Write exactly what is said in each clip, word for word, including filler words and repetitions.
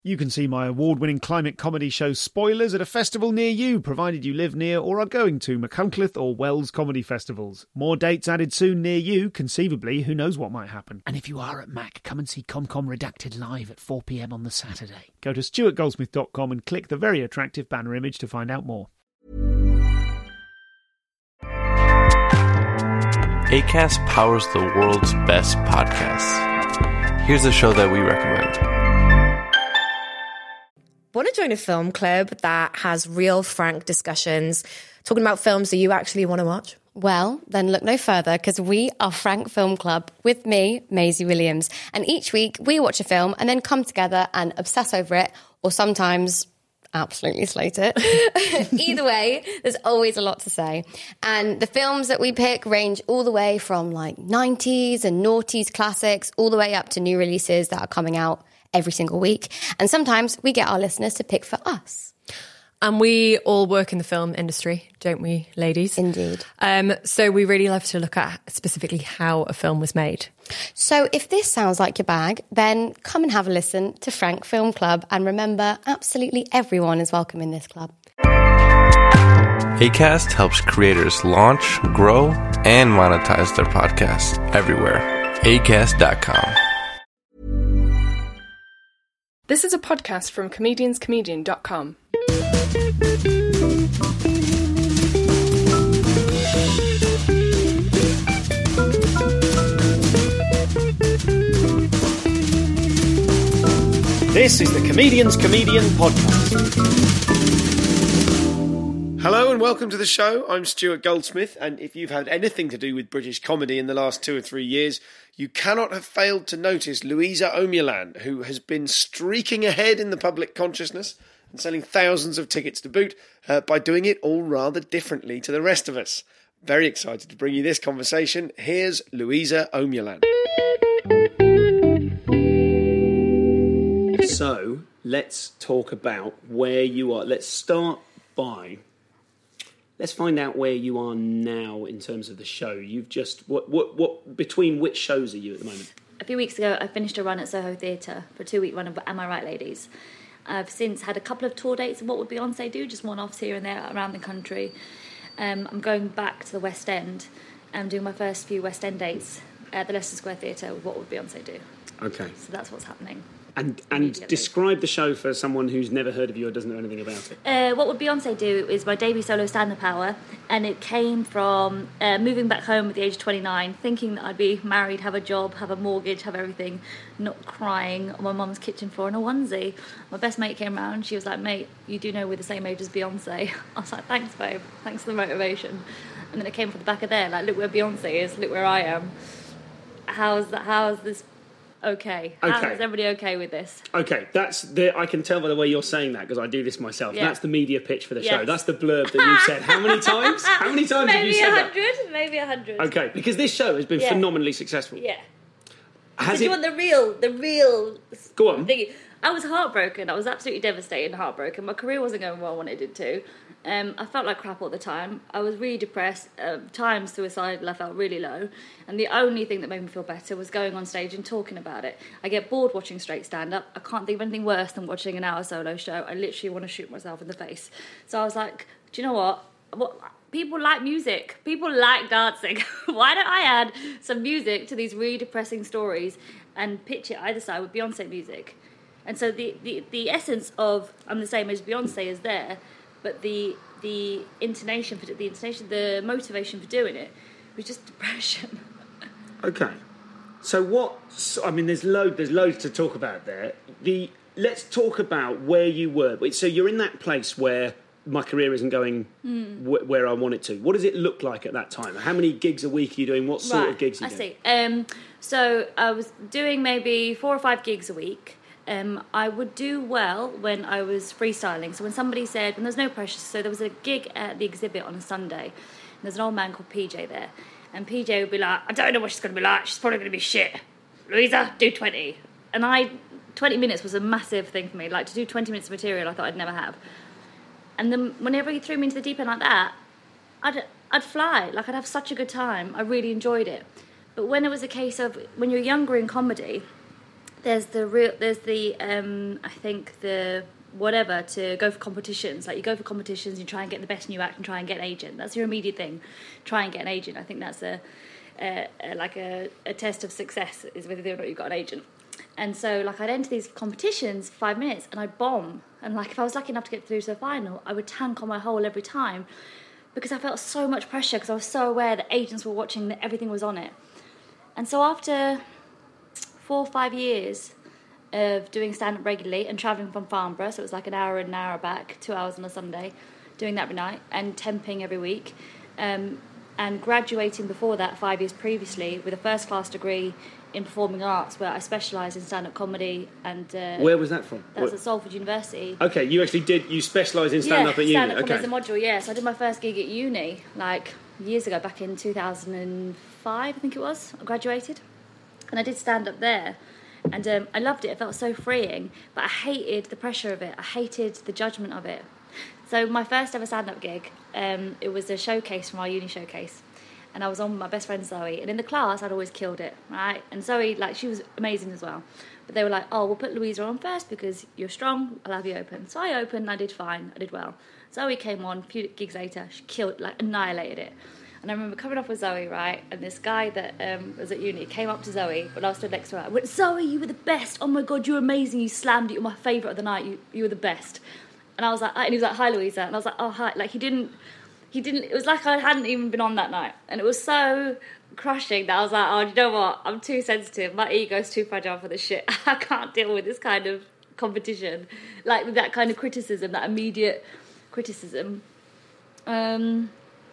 You can see my award-winning climate comedy show Spoilers at a festival near you, provided you live near or are going to Machynlleth or Wells comedy festivals. More dates added soon near you, conceivably, who knows what might happen. And if you are at Mac, come and see ComCom Redacted live at four p m on the Saturday. Go to stuart goldsmith dot com and click the very attractive banner image to find out more. Acast powers the world's best podcasts. Here's a show that we recommend. Want to join a film club that has real, frank discussions, talking about films that you actually want to watch? Well, then look no further, because we are Frank Film Club with me, Maisie Williams. And each week we watch a film and then come together and obsess over it, or sometimes absolutely slate it. Either way, there's always a lot to say. And the films that we pick range all the way from like nineties and noughties classics, all the way up to new releases that are coming out every single week. And sometimes we get our listeners to pick for us. And we all work in the film industry, don't we, ladies? Indeed. Um, so we really love to look at specifically how a film was made. So if this sounds like your bag, then come and have a listen to Frank Film Club. And remember, absolutely everyone is welcome in this club. Acast helps creators launch, grow, and monetize their podcasts everywhere. acast dot com. This is a podcast from comedians comedian dot com. This is the Comedians Comedian Podcast. Hello and welcome to the show. I'm Stuart Goldsmith, and if you've had anything to do with British comedy in the last two or three years, you cannot have failed to notice Louisa Omulan, who has been streaking ahead in the public consciousness and selling thousands of tickets to boot uh, by doing it all rather differently to the rest of us. Very excited to bring you this conversation. Here's Louisa Omulan. So, let's talk about where you are. Let's start by... Let's find out where you are now in terms of the show. You've just... What, what, what, between which shows are you at the moment? A few weeks ago, I finished a run at Soho Theatre for a two-week run of Am I Right, Ladies? I've since had a couple of tour dates of What Would Beyonce Do, just one-offs here and there around the country. Um, I'm going back to the West End and doing my first few West End dates at the Leicester Square Theatre with What Would Beyonce Do? Okay. So that's what's happening. And and describe the show for someone who's never heard of you or doesn't know anything about it. Uh, What Would Beyonce Do is my debut solo stand-up hour, and it came from uh, moving back home at the age of twenty-nine, thinking that I'd be married, have a job, have a mortgage, have everything, not crying on my mum's kitchen floor in a onesie. My best mate came round, she was like, mate, you do know we're the same age as Beyonce. I was like, thanks, babe, thanks for the motivation. And then it came from the back of there, like, look where Beyonce is, look where I am. How's that? How's this... Okay. How Okay. is everybody okay with this? Okay, that's the. I can tell by the way you're saying that because I do this myself. Yeah. That's the media pitch for the show. Yes. That's the blurb that you've said. How many times? How many times have you Maybe said a that? hundred. Maybe a hundred. Okay, because this show has been Yeah. phenomenally successful. Yeah. Has Do you it? want the real, the real Go on. thing? I was heartbroken. I was absolutely devastated and heartbroken. My career wasn't going well when it did too. Um, I felt like crap all the time. I was really depressed. Um, times suicidal. I felt really low. And the only thing that made me feel better was going on stage and talking about it. I get bored watching straight stand-up. I can't think of anything worse than watching an hour solo show. I literally want to shoot myself in the face. So I was like, do you know what? What people like music. People like dancing. Why don't I add some music to these really depressing stories and pitch it either side with Beyonce music? And so the, the, the essence of I'm the same as Beyonce is there, but the the intonation for the intonation, the motivation for doing it was just depression. Okay. So what? So, I mean, there's load. There's loads to talk about there. The let's talk about where you were. So you're in that place where my career isn't going Mm. wh- where I want it to. What does it look like at that time? How many gigs a week are you doing? What sort Right, of gigs are I you doing? see. Um, so I was doing maybe four or five gigs a week. Um, I would do well when I was freestyling. So when somebody said, when there's no pressure, so there was a gig at the Exhibit on a Sunday, and there's an old man called P J there, and P J would be like, I don't know what she's going to be like, she's probably going to be shit. Louisa, do twenty. And I, twenty minutes was a massive thing for me, like to do twenty minutes of material I thought I'd never have. And then whenever he threw me into the deep end like that, I'd, I'd fly, like I'd have such a good time, I really enjoyed it. But when it was a case of, when you're younger in comedy, there's the real, there's the, um, I think the whatever to go for competitions. Like you go for competitions, you try and get the best new act and try and get an agent. That's your immediate thing. Try and get an agent. I think that's a, a, a like a, a test of success is whether or not you've got an agent. And so, like, I'd enter these competitions five minutes and I'd bomb. And, like, if I was lucky enough to get through to the final, I would tank on my hole every time because I felt so much pressure because I was so aware that agents were watching, that everything was on it. And so after four or five years of doing stand-up regularly and travelling from Farnborough, so it was like an hour and an hour back, two hours on a Sunday, doing that every night, and temping every week, um, and graduating before that, five years previously, with a first-class degree in performing arts, where I specialised in stand-up comedy. And uh, where was that from? That was at Salford University. Okay, you actually did. You specialised in stand-up yeah, at uni. stand-up Okay, comedy as a module. Yeah, so I did my first gig at uni like years ago, back in two thousand five, I think it was. I graduated, and I did stand-up there, and um, I loved it. It felt so freeing, but I hated the pressure of it. I hated the judgment of it. So my first ever stand-up gig, um, it was a showcase from our uni showcase. And I was on with my best friend Zoe, and in the class I'd always killed it, right? And Zoe, like, she was amazing as well. But they were like, oh, we'll put Louisa on first because you're strong, I'll have you open. So I opened, and I did fine, I did well. Zoe came on, a few gigs later, she killed, like, annihilated it. And I remember coming off with Zoe, right? And this guy that um, was at uni came up to Zoe when I was stood next to her. I went, Zoe, you were the best. Oh my God, you were amazing. You slammed it. You're my favourite of the night. You you were the best. And I was like, and he was like, hi, Louisa. And I was like, oh, hi. Like, he didn't. He didn't, it was like I hadn't even been on that night. And it was so crushing that I was like, oh, you know what? I'm too sensitive. My ego's too fragile for this shit. I can't deal with this kind of competition. Like, with that kind of criticism, that immediate criticism. Um,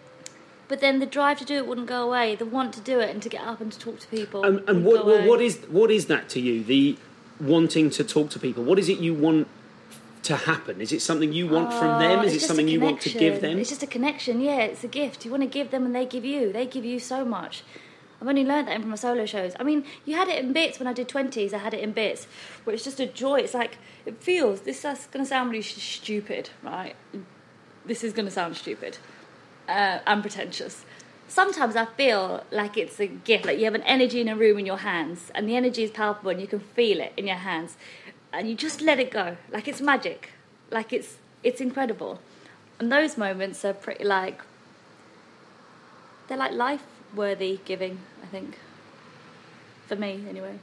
but then the drive to do it wouldn't go away. The want to do it and to get up and to talk to people. Um, and what, what, what is what is that to you? The wanting to talk to people. What is it you want to happen? Is it something you want oh, from them? Is it just something you want to give them? It's just a connection, yeah, it's a gift. You want to give them and they give you. They give you so much. I've only learned that from my solo shows. I mean, you had it in bits when I did twenties, I had it in bits, where it's just a joy. It's like, it feels, this is going to sound really stupid, right? This is going to sound stupid uh, and pretentious. Sometimes I feel like it's a gift, like you have an energy in a room in your hands, and the energy is palpable and you can feel it in your hands. And you just let it go, like it's magic, like it's it's incredible. And those moments are pretty like, they're like life-worthy giving, I think, for me anyway.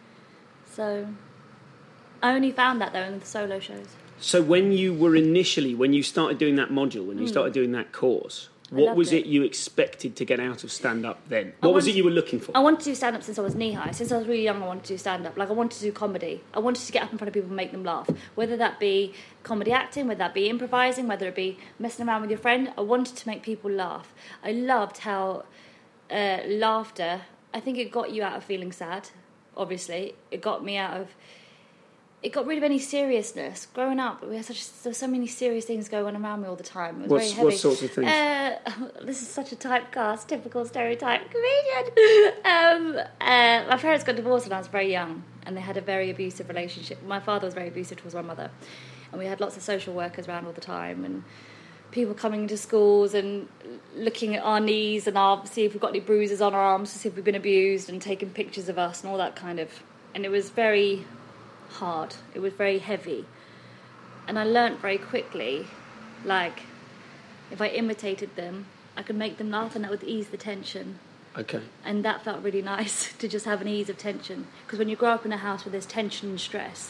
So I only found that though in the solo shows. So when you were initially, when you started doing that module, when you mm. started doing that course, what was it. it you expected to get out of stand-up then? What was it you were looking for? I wanted to do stand-up since I was knee-high. Since I was really young, I wanted to do stand-up. Like, I wanted to do comedy. I wanted to get up in front of people and make them laugh. Whether that be comedy acting, whether that be improvising, whether it be messing around with your friend, I wanted to make people laugh. I loved how uh, laughter, I think it got you out of feeling sad, obviously. It got me out of... It got rid of any seriousness. Growing up, we had such there were so many serious things going on around me all the time. It was What's, very heavy. What sorts of things? Uh, this is such a typecast, typical stereotype comedian. um, uh, my parents got divorced when I was very young, and they had a very abusive relationship. My father was very abusive towards my mother, and we had lots of social workers around all the time, and people coming into schools and looking at our knees and our see if we've got any bruises on our arms to see if we've been abused, and taking pictures of us and all that kind of. And it was very hard. It was very heavy. And I learnt very quickly, like, if I imitated them, I could make them laugh and that would ease the tension. Okay. And that felt really nice, to just have an ease of tension. Because when you grow up in a house where there's tension and stress,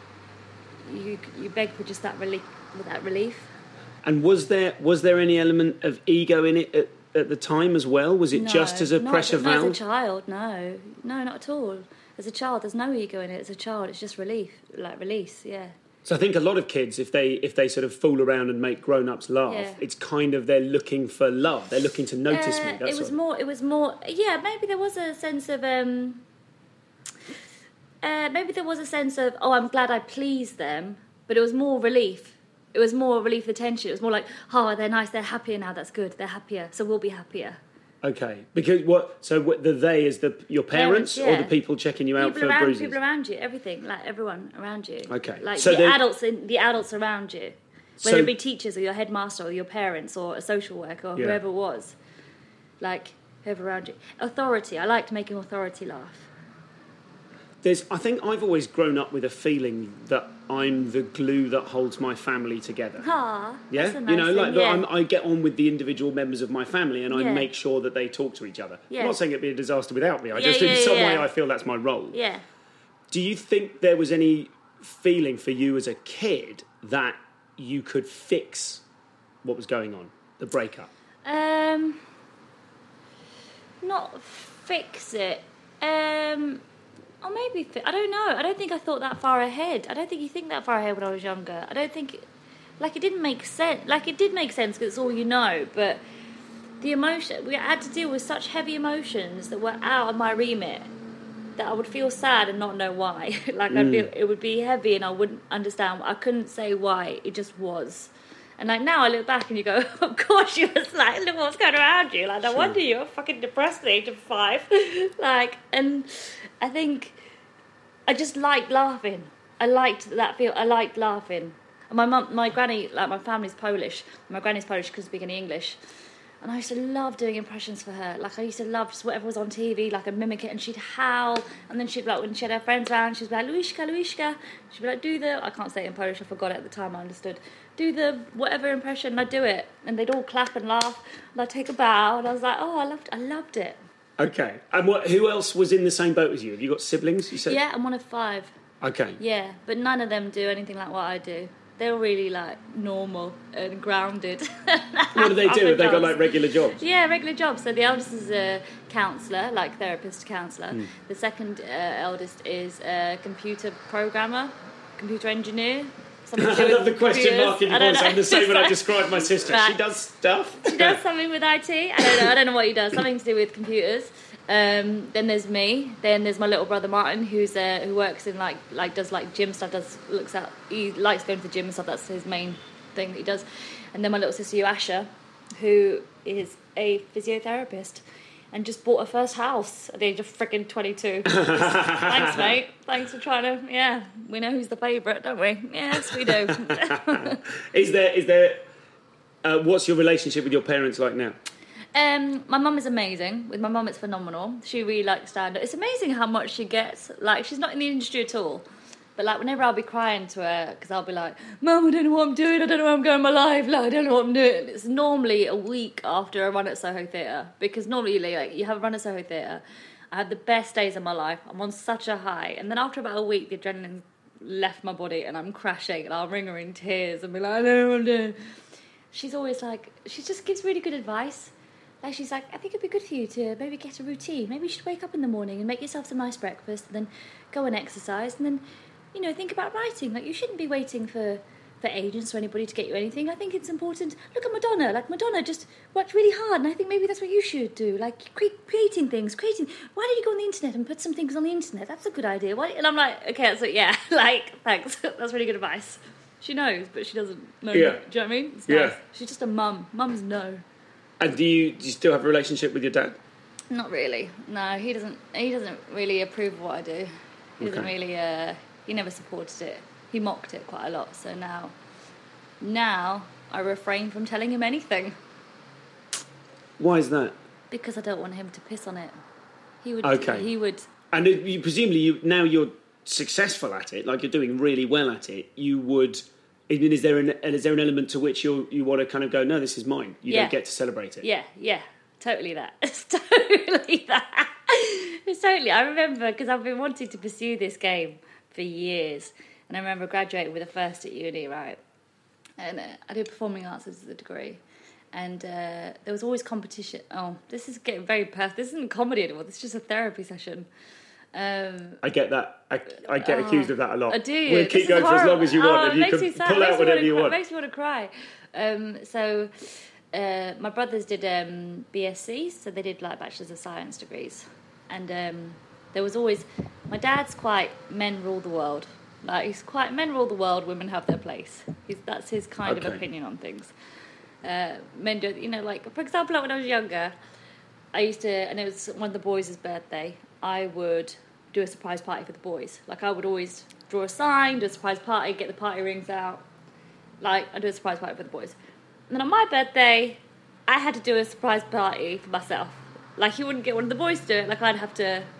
you you beg for just that relief, that relief. And was there was there any element of ego in it at, at the time as well? Was it no, just as a not, pressure not valve? As a child, no. No, not at all. As a child, there's no ego in it. As a child, it's just relief, like release, yeah. So I think a lot of kids, if they if they sort of fool around and make grown-ups laugh, yeah. it's kind of they're looking for love. They're looking to notice uh, me. That's it was all. more. It was more. Yeah, maybe there was a sense of. Um, uh, maybe there was a sense of, oh, I'm glad I pleased them, but it was more relief. It was more relief of the tension. It was more like, oh, they're nice, they're happier now. That's good. They're happier, so we'll be happier. Okay, because what? So what, the they is the your parents, parents yeah. or the people checking you out people for around, bruises? People around you, everything, like everyone around you. Okay, like so the adults, in, the adults around you, whether so, it be teachers or your headmaster or your parents or a social worker or yeah. whoever it was, like whoever around you. Authority. I liked making authority laugh. there's. I think I've always grown up with a feeling that I'm the glue that holds my family together. Ah, Yeah, that's a nice you know, like thing, that yeah. I'm, I get on with the individual members of my family, and I Yeah. make sure that they talk to each other. Yeah. I'm not saying it'd be a disaster without me. I Yeah, just, yeah, in some yeah. way, I feel that's my role. Yeah. Do you think there was any feeling for you as a kid that you could fix what was going on, the breakup? Um, not fix it. Um, or maybe fi- I don't know. I don't think I thought that far ahead. I don't think you think that far ahead when I was younger. I don't think, like, it didn't make sense. Like, it did make sense because it's all you know. But the emotion we had to deal with such heavy emotions that were out of my remit. That I would feel sad and not know why. Like I'd feel it would be heavy and I wouldn't understand. I couldn't say why. It just was. And like now I look back and you go, of course you was like, look what's going around you. Like no Sure. wonder you were fucking depressed at the age of five. Like, and I think I just liked laughing. I liked that feel. I liked laughing. And my mum, my granny, like my family's Polish. My granny's Polish, couldn't speak any English. And I used to love doing impressions for her. Like, I used to love just whatever was on T V, like, I'd mimic it, and she'd howl. And then she'd, like, when she had her friends around, she'd be like, Luishka, Luishka. She'd be like, do the... I can't say it in Polish, I forgot it at the time, I understood. Do the whatever impression, and I'd do it. And they'd all clap and laugh. And I'd take a bow, and I was like, oh, I loved I loved it. Okay. And what? Who else was in the same boat as you? Have you got siblings, you said? Yeah, I'm one of five. Okay. Yeah, but none of them do anything like what I do. They're really, like, normal and grounded. What do they do? Have they got, like, regular jobs? Yeah, regular jobs. So the eldest is a counsellor, like therapist counsellor. Mm. The second uh, eldest is a computer programmer, computer engineer. Something to do I with love the question computers. mark in your I don't voice. know. I'm the same when I It's like- describe my sister. She Right. does stuff. She does something with I T. I don't know. I don't know what he does. Something to do with computers. Um, then there's me. Then there's my little brother Martin, who's uh, who works in like like does like gym stuff. Does looks at he likes going to the gym and stuff. That's his main thing that he does. And then my little sister Yuasha, who is a physiotherapist, and just bought her first house at the age of freaking twenty-two. Thanks, mate. Thanks for trying to. Yeah, we know who's the favourite, don't we? Yes, we do. Is there? Is there? Uh, what's your relationship with your parents like now? Um, my mum is amazing. With my mum, it's phenomenal. She really likes stand-up. It's amazing how much she gets. Like, she's not in the industry at all. But, like, whenever I'll be crying to her, because I'll be like, Mum, I don't know what I'm doing. I don't know where I'm going in my life. Like, I don't know what I'm doing. It's normally a week after a run at Soho Theatre. Because normally, like, you have a run at Soho Theatre. I had the best days of my life. I'm on such a high. And then after about a week, the adrenaline left my body and I'm crashing. And I'll ring her in tears and be like, I don't know what I'm doing. She's always like, she just gives really good advice. Like, she's like, I think it'd be good for you to maybe get a routine. Maybe you should wake up in the morning and make yourself some nice breakfast and then go and exercise and then, you know, think about writing. Like, you shouldn't be waiting for, for agents or anybody to get you anything. I think it's important. Look at Madonna. Like, Madonna just worked really hard and I think maybe that's what you should do. Like, cre- creating things, creating... Why don't you go on the internet and put some things on the internet? That's a good idea. Why? And I'm like, okay, so yeah, like, thanks. That's really good advice. She knows, but she doesn't know. Yeah. Do you know what I mean? It's Yeah. nice. She's just a mum. Mums know. And do you, do you still have a relationship with your dad? Not really. No, he doesn't. He doesn't really approve of what I do. He doesn't Okay. really. Uh, he never supported it. He mocked it quite a lot. So now, now I refrain from telling him anything Why is that? because I don't want him to piss on it. He would. Okay. He would. And it, you, presumably, you, now you're successful at it, like you're doing really well at it, you would... I mean, is there an is there an element to which you you want to kind of go, no, this is mine. You Yeah. don't get to celebrate it. Yeah, yeah, totally that. It's totally that. It's totally. I remember because I've been wanting to pursue this game for years, and I remember graduating with a first at uni, right? And uh, I did performing arts as a degree, and uh, there was always competition. Oh, this is getting very personal. This isn't comedy anymore. This is just a therapy session. Um, I get that. I, I get accused of that a lot. I do. We'll This keep is going for as long horrible. as you Oh, want, it and you makes can me sad. pull It makes out me whatever wanna you cry. want. It makes me want to cry. Um, so uh, my brothers did um, B S c, so they did like Bachelors of Science degrees. And um, there was always... My dad's quite men rule the world. Like, he's quite men rule the world, women have their place. He's, that's his kind Okay. of opinion on things. Uh, men do... You know, like, for example, like when I was younger, I used to... And it was one of the boys' birthday. I would... do a surprise party for the boys. Like, I would always draw a sign, do a surprise party, get the party rings out. Like, I do a surprise party for the boys. And then on my birthday, I had to do a surprise party for myself. Like, you wouldn't get one of the boys to do it. Like, I'd have to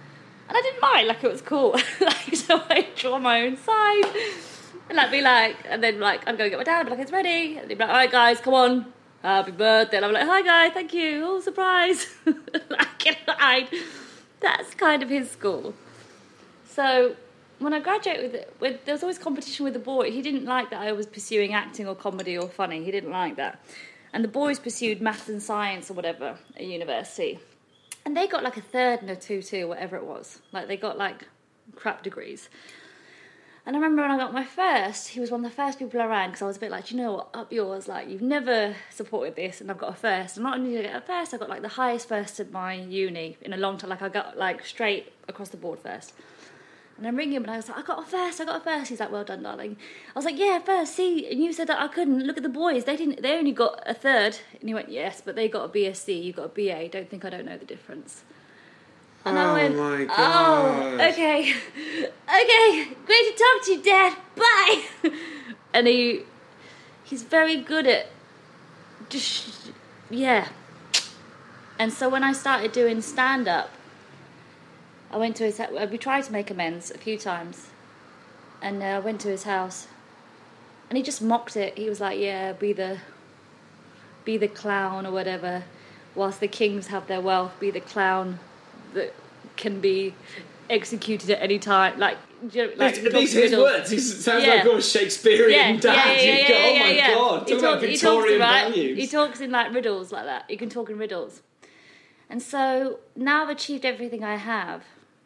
And I didn't mind, like, it was cool. Like, so I draw my own sign. And I'd be like, and then, like, I'd go get my dad, I'd be like, it's ready. And they'd be like, all right, guys, come on. Happy birthday. And I'm like, hi, guys, thank you. Oh, surprise. Like, I, that's kind of his school. So when I graduated, with, with, there was always competition with the boy. He didn't like that I was pursuing acting or comedy or funny. He didn't like that. And the boys pursued maths and science or whatever at university. And they got like a third and a two-two, whatever it was. Like, they got like crap degrees. And I remember when I got my first, he was one of the first people I rang, because I was a bit like, you know what, up yours, like, you've never supported this, and I've got a first. And not only did I get a first, I got like the highest first at my uni in a long time. Like, I got like straight across the board first. And I'm ringing him and I was like, I got a first, I got a first. He's like, well done, darling. I was like, yeah, first, see, and you said that I couldn't. Look at the boys, they didn't. They only got a third. And he went, yes, but they got a B S c, you got a B A. Don't think I don't know the difference. And oh I went, my God. Oh, okay, okay, great to talk to you, Dad, bye. And he, he's very good at just, yeah. And so when I started doing stand-up, I went to his, we tried to make amends a few times, and I uh, went to his house, and he just mocked it. He was like, yeah, be the, be the clown or whatever, whilst the kings have their wealth, be the clown that can be executed at any time. Like, you know, like these are his words. He sounds yeah. like a Shakespearean yeah. dad. Yeah, yeah, yeah, you go, yeah, oh my yeah, yeah. God, He talk talk, about he Victorian talks, right? values. He talks in like riddles like that. You can talk in riddles. And so now I've achieved everything I have.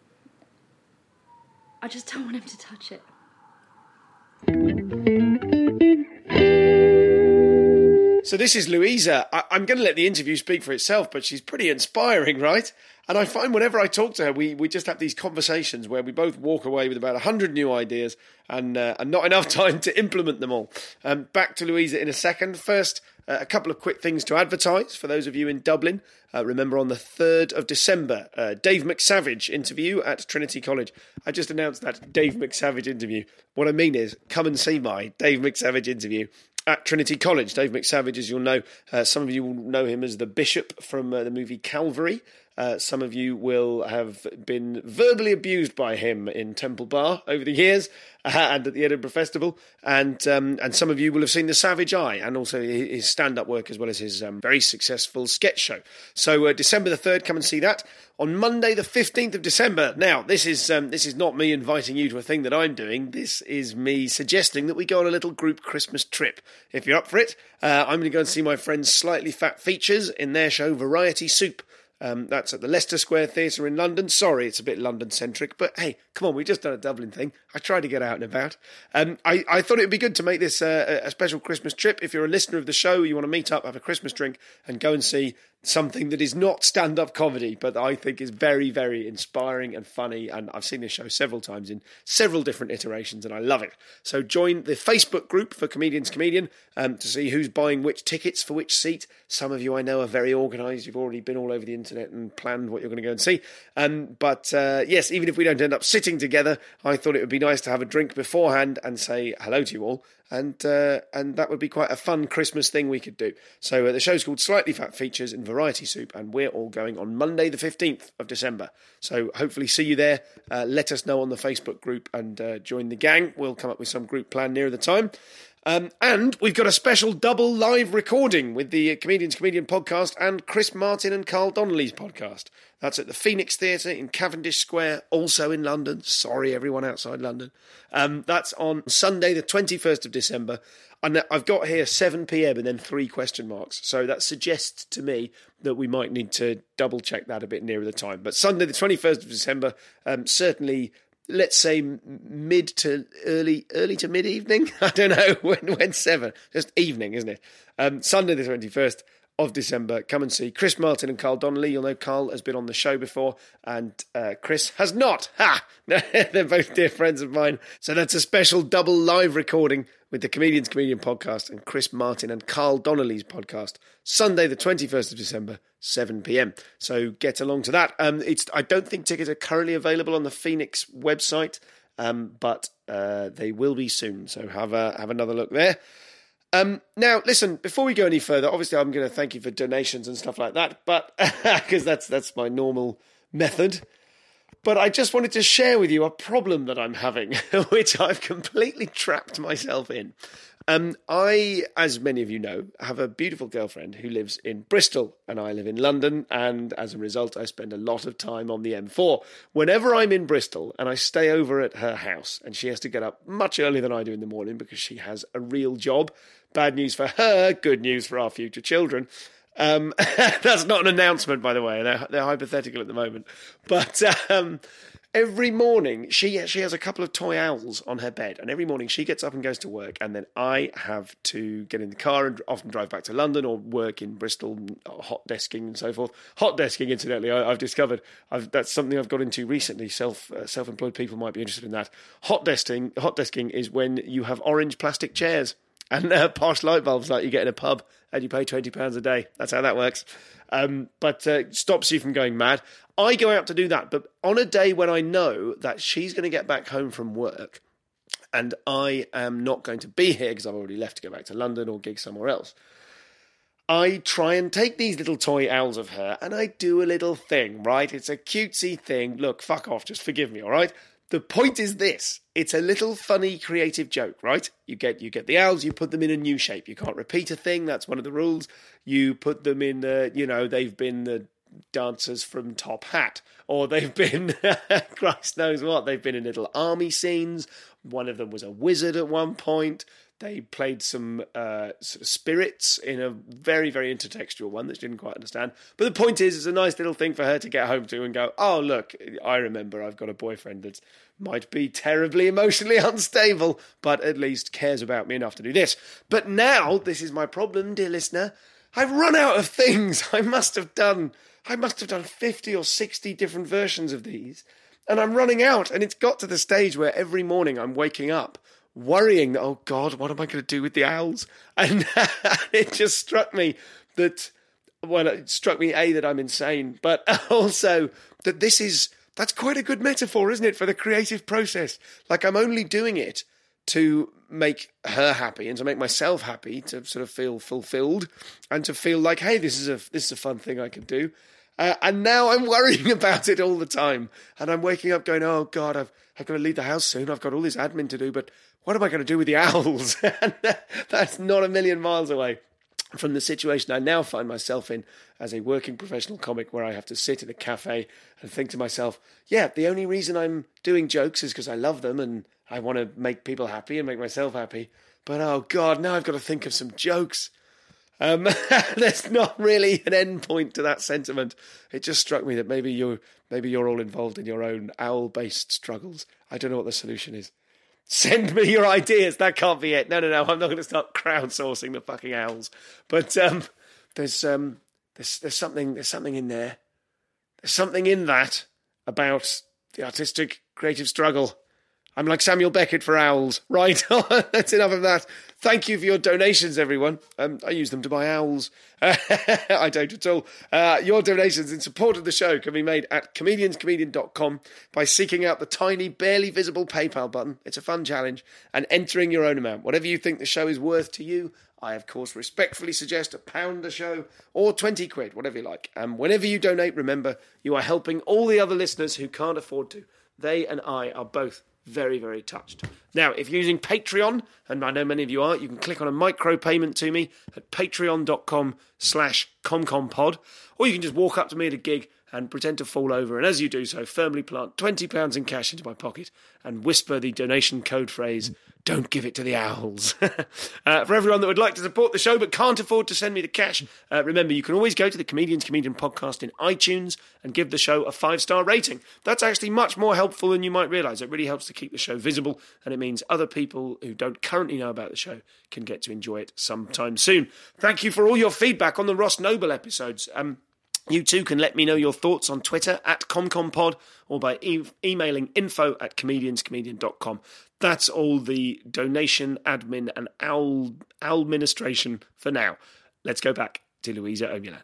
I just don't want him to touch it. So this is Louisa. I- I'm going to let the interview speak for itself, but she's pretty inspiring, right? And I find whenever I talk to her, we, we just have these conversations where we both walk away with about a hundred new ideas and uh, and not enough time to implement them all. Um, back to Louisa in a second. First, uh, a couple of quick things to advertise for those of you in Dublin. Uh, remember, on the third of December, uh, Dave McSavage interview at Trinity College. I just announced that Dave McSavage interview. What I mean is, come and see my Dave McSavage interview at Trinity College. Dave McSavage, as you'll know, uh, some of you will know him as the bishop from uh, the movie Calvary. Uh, some of you will have been verbally abused by him in Temple Bar over the years uh, and at the Edinburgh Festival. And um, and some of you will have seen The Savage Eye and also his stand-up work as well as his um, very successful sketch show. So uh, December the third, come and see that. On Monday the fifteenth of December. Now, this is um, this is not me inviting you to a thing that I'm doing. This is me suggesting that we go on a little group Christmas trip. If you're up for it, uh, I'm going to go and see my friends Slightly Fat Features in their show Variety Soup. Um, that's at the Leicester Square Theatre in London. Sorry, it's a bit London-centric, but hey, come on, we've just done a Dublin thing. I try to get out and about. Um, I, I thought it would be good to make this uh, a special Christmas trip. If you're a listener of the show, you want to meet up, have a Christmas drink, and go and see something that is not stand-up comedy, but I think is very, very inspiring and funny, and I've seen this show several times in several different iterations, and I love it. So join the Facebook group for Comedians Comedian um, to see who's buying which tickets for which seat. Some of you I know are very organised. You've already been all over the internet and planned what you're going to go and see. Um, but uh, yes, even if we don't end up sitting together, I thought it would be nice to have a drink beforehand and say hello to you all. And uh, and that would be quite a fun Christmas thing we could do. So uh, the show's called Slightly Fat Features in Variety Soup, and we're all going on Monday the fifteenth of December. So hopefully see you there. Uh, let us know on the Facebook group and uh, join the gang. We'll come up with some group plan near the time. Um, and we've got a special double live recording with the Comedians Comedian podcast and Chris Martin and Carl Donnelly's podcast. That's at the Phoenix Theatre in Cavendish Square, also in London. Sorry, everyone outside London. Um, that's on Sunday, the twenty-first of December. And I've got here seven p.m. and then three question marks. So that suggests to me that we might need to double check that a bit nearer the time. But Sunday, the twenty-first of December, um, certainly, let's say mid to early, early to mid evening. I don't know when, when seven, just evening, isn't it? Um, Sunday, the twenty-first of December. Come and see Chris Martin and Carl Donnelly. You'll know Carl has been on the show before and uh, Chris has not. Ha! They're both dear friends of mine. So that's a special double live recording with the Comedians Comedian podcast and Chris Martin and Carl Donnelly's podcast. Sunday, the twenty-first of December, seven p.m. So get along to that. Um, it's I don't think tickets are currently available on the Phoenix website, um, but uh, they will be soon. So have a, have another look there. Um, now, listen, before we go any further, obviously I'm going to thank you for donations and stuff like that, but because that's that's my normal method. But I just wanted to share with you a problem that I'm having, which I've completely trapped myself in. Um, I, as many of you know, have a beautiful girlfriend who lives in Bristol and I live in London, and as a result I spend a lot of time on the M four. Whenever I'm in Bristol and I stay over at her house, and she has to get up much earlier than I do in the morning because she has a real job. Bad news for her, good news for our future children. Um, that's not an announcement, by the way. They're, they're hypothetical at the moment. But um, every morning, she she has a couple of toy owls on her bed. And every morning she gets up and goes to work. And then I have to get in the car and often drive back to London or work in Bristol, hot desking and so forth. Hot desking, incidentally, I, I've discovered I've, that's something I've got into recently. Self, uh, self-employed people might be interested in that. Hot desking, hot desking is when you have orange plastic chairs and uh, posh light bulbs like you get in a pub, and you pay twenty pounds a day. That's how that works. Um, but uh, stops you from going mad. I go out to do that, but on a day when I know that she's going to get back home from work and I am not going to be here because I've already left to go back to London or gig somewhere else, I try and take these little toy owls of her and I do a little thing, right? It's a cutesy thing. Look, fuck off. Just forgive me, all right? The point is this. It's a little funny, creative joke, right? You get you get the owls, you put them in a new shape. You can't repeat a thing. That's one of the rules. You put them in, uh, you know, they've been the dancers from Top Hat. Or they've been, Christ knows what, they've been in little army scenes. One of them was a wizard at one point. They played some uh, sort of spirits in a very, very intertextual one that she didn't quite understand. But the point is, it's a nice little thing for her to get home to and go, oh, look, I remember I've got a boyfriend that might be terribly emotionally unstable, but at least cares about me enough to do this. But now, this is my problem, dear listener, I've run out of things. I must have done, I must have done fifty or sixty different versions of these. And I'm running out. And it's got to the stage where every morning I'm waking up worrying that, oh God, what am I going to do with the owls? And it just struck me that, well, it struck me, A, that I'm insane, but also that this is, that's quite a good metaphor, isn't it, for the creative process? Like, I'm only doing it to make her happy and to make myself happy, to sort of feel fulfilled and to feel like, hey, this is a, this is a fun thing I can do. Uh, and now I'm worrying about it all the time. And I'm waking up going, oh God, I've, I've got to leave the house soon. I've got all this admin to do, but what am I going to do with the owls? That's not a million miles away from the situation I now find myself in as a working professional comic, where I have to sit in a cafe and think to myself, yeah, the only reason I'm doing jokes is because I love them and I want to make people happy and make myself happy. But oh God, now I've got to think of some jokes. Um, there's not really an end point to that sentiment. It just struck me that maybe you're, maybe you're all involved in your own owl-based struggles. I don't know what the solution is. Send me your ideas. That can't be it. No, no, no. I'm not going to start crowdsourcing the fucking owls. But um, there's um, there's there's something there's something in there. There's something in that about the artistic creative struggle. I'm like Samuel Beckett for owls. Right, that's enough of that. Thank you for your donations, everyone. Um, I use them to buy owls. I don't at all. Uh, your donations in support of the show can be made at comedians comedian dot com by seeking out the tiny, barely visible PayPal button. It's a fun challenge. And entering your own amount. Whatever you think the show is worth to you, I, of course, respectfully suggest a pound a show or twenty quid, whatever you like. And whenever you donate, remember, you are helping all the other listeners who can't afford to. They and I are both very, very touched. Now, if you're using Patreon, and I know many of you are, you can click on a micro payment to me at patreon.com slash comcompod, or you can just walk up to me at a gig and pretend to fall over, and as you do so, firmly plant twenty pounds in cash into my pocket and whisper the donation code phrase, don't give it to the owls. uh, for everyone that would like to support the show but can't afford to send me the cash, uh, remember, you can always go to the Comedians Comedian podcast in iTunes and give the show a five-star rating. That's actually much more helpful than you might realise. It really helps to keep the show visible, and it means other people who don't currently know about the show can get to enjoy it sometime soon. Thank you for all your feedback on the Ross Noble episodes. Um, You too can let me know your thoughts on Twitter at ComComPod or by e- emailing info at comedians comedian dot com. That's all the donation, admin and owl administration for now. Let's go back to Louisa Omulan.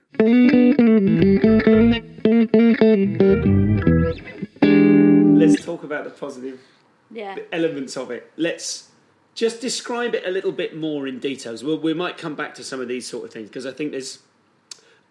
Let's talk about the positive Yeah. elements of it. Let's just describe it a little bit more in details. We'll, we might come back to some of these sort of things because I think there's...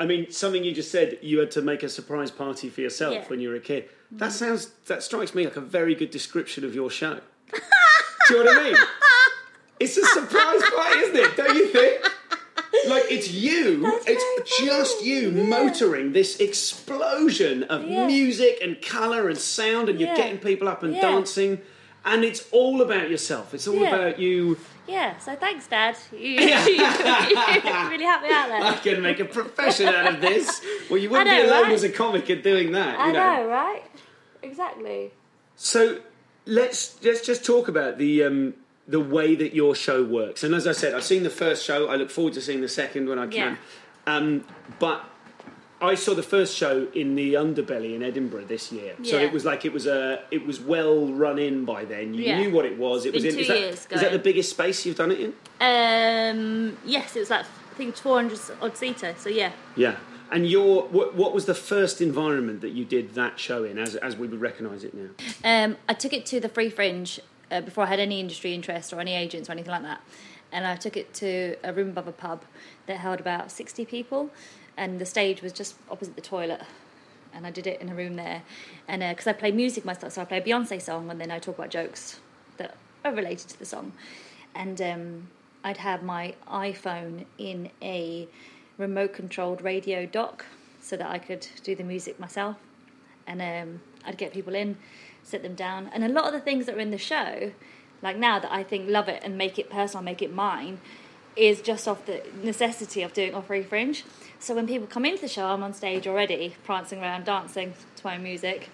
I mean, something you just said, you had to make a surprise party for yourself Yeah. when you were a kid. That sounds, that strikes me like a very good description of your show. Do you know what I mean? It's a surprise party, isn't it? Don't you think? Like, it's you, That's it's very just funny. you Yeah. motoring this explosion of Yeah. music and colour and sound, and you're Yeah. getting people up and Yeah. dancing, and it's all about yourself. It's all Yeah. about you. Yeah, so thanks, Dad. You, you, you really helped me out there. I can make a profession out of this. Well, you wouldn't I know, be alone right? as a comic at doing that. I you know, right? Exactly. So let's let's just talk about the um, the way that your show works. And as I said, I've seen the first show. I look forward to seeing the second when I can. Yeah. Um, but I saw the first show in the Underbelly in Edinburgh this year. So Yeah. it was like it was a it was well run in by then. You Yeah. knew what it was. It It's was been in. two is, that, years is that going. the biggest space you've done it in? Um, yes, it was like, I think, four hundred odd seater, so yeah. Yeah. And your what, what was the first environment that you did that show in, as as we would recognise it now? Um, I took it to the Free Fringe uh, before I had any industry interest or any agents or anything like that. And I took it to a room above a pub that held about sixty people. And the stage was just opposite the toilet. And I did it in a room there. And because uh, I play music myself, so I play a Beyonce song and then I talk about jokes that are related to the song. And um, I'd have my iPhone in a remote-controlled radio dock so that I could do the music myself. And um, I'd get people in, sit them down. And a lot of the things that are in the show, like now that I think love it and make it personal, make it mine, is just off the necessity of doing off Free Fringe. So when people come into the show, I'm on stage already, prancing around, dancing to my own music.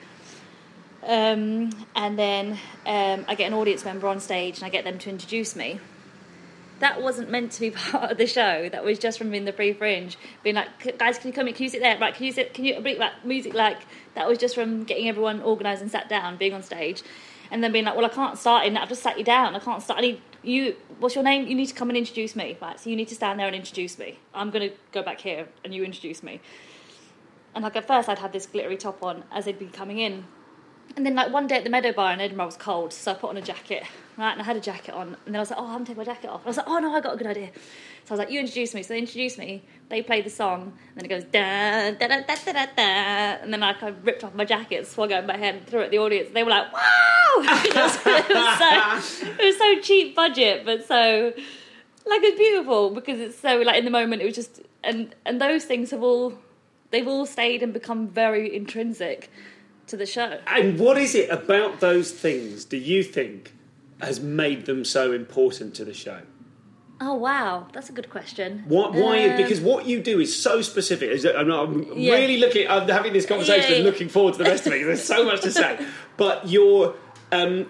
Um, and then um, I get an audience member on stage and I get them to introduce me. That wasn't meant to be part of the show. That was just from in the Free Fringe, being like, guys, can you come in? Can you sit there? Right? Can you sit? Can you bring like music? Like that was just from getting everyone organised and sat down, being on stage, and then being like, well, I can't start in that. I've just sat you down. I can't start. I need you. What's your name? You need to come and introduce me. Right? So you need to stand there and introduce me. I'm going to go back here and you introduce me. And like at first, I'd had this glittery top on as they'd been coming in. And then, like, one day at the Meadow Bar in Edinburgh was cold, so I put on a jacket, right? And I had a jacket on. And then I was like, oh, I haven't taken my jacket off. And I was like, oh, no, I got a good idea. So I was like, you introduce me. So they introduced me. They played the song. And then it goes, da, da, da, da, da, da, da. And then like, I ripped off my jacket, swung it over my head, and threw it at the audience. They were like, wow! it, was, it, was so, it was so cheap budget, but so, like, it's beautiful because it's so, like, in the moment, it was just... And, and those things have all... They've all stayed and become very intrinsic to the show. And what is it about those things, do you think, has made them so important to the show? Oh, wow. That's a good question. What, why? Um, Because what you do is so specific. Is that- I'm, not, I'm Yeah. really looking... I'm having this conversation Yeah, and yeah. looking forward to the rest of it, 'cause there's so much to say. But your... Um,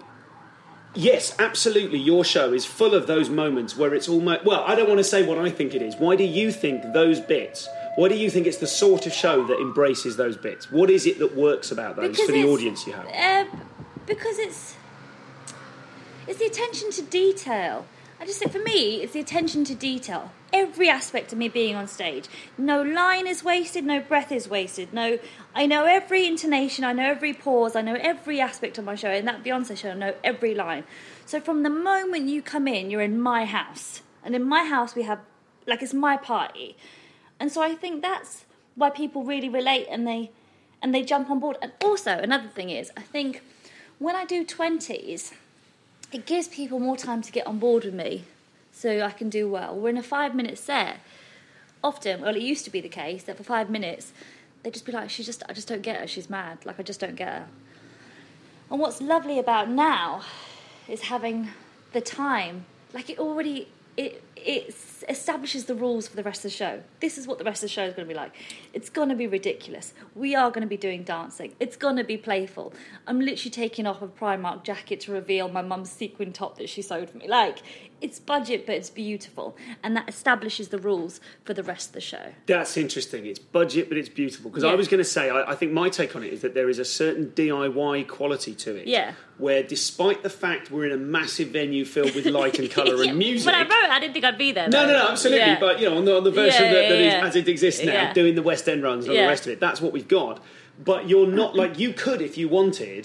yes, absolutely, your show is full of those moments where it's almost... Well, I don't want to say what I think it is. Why do you think those bits... Why do you think it's the sort of show that embraces those bits? What is it that works about those Because for the it's- audience you have? Um, because it's it's the attention to detail. I just think for me, it's the attention to detail. Every aspect of me being on stage. No line is wasted, no breath is wasted. No, I know every intonation, I know every pause, I know every aspect of my show. In that Beyonce show, I know every line. So from the moment you come in, you're in my house. And in my house, we have, like, it's my party. And so I think that's why people really relate and they and they jump on board. And also, another thing is, I think when I do twenties, it gives people more time to get on board with me so I can do well. We're in a five-minute set. Often, well, it used to be the case that for five minutes, they'd just be like, "She just, I just don't get her. She's mad. Like, I just don't get her." And what's lovely about now is having the time. Like, it already... It, it establishes the rules for the rest of the show. This is what the rest of the show is going to be like. It's going to be ridiculous. We are going to be doing dancing. It's going to be playful. I'm literally taking off a Primark jacket to reveal my mum's sequin top that she sewed for me. Like, it's budget, but it's beautiful. And that establishes the rules for the rest of the show. That's interesting. It's budget, but it's beautiful. Because Yeah. I was going to say, I, I think my take on it is that there is a certain D I Y quality to it. Yeah. Where despite the fact we're in a massive venue filled with light and colour Yeah, and music... When I wrote it, I didn't think I'd be there. No, though. no, no, absolutely. Yeah. But, you know, on the, on the version Yeah, that, yeah, that is yeah. as it exists now, Yeah. doing the West End runs and all Yeah. the rest of it, that's what we've got. But you're not, like, you could, if you wanted,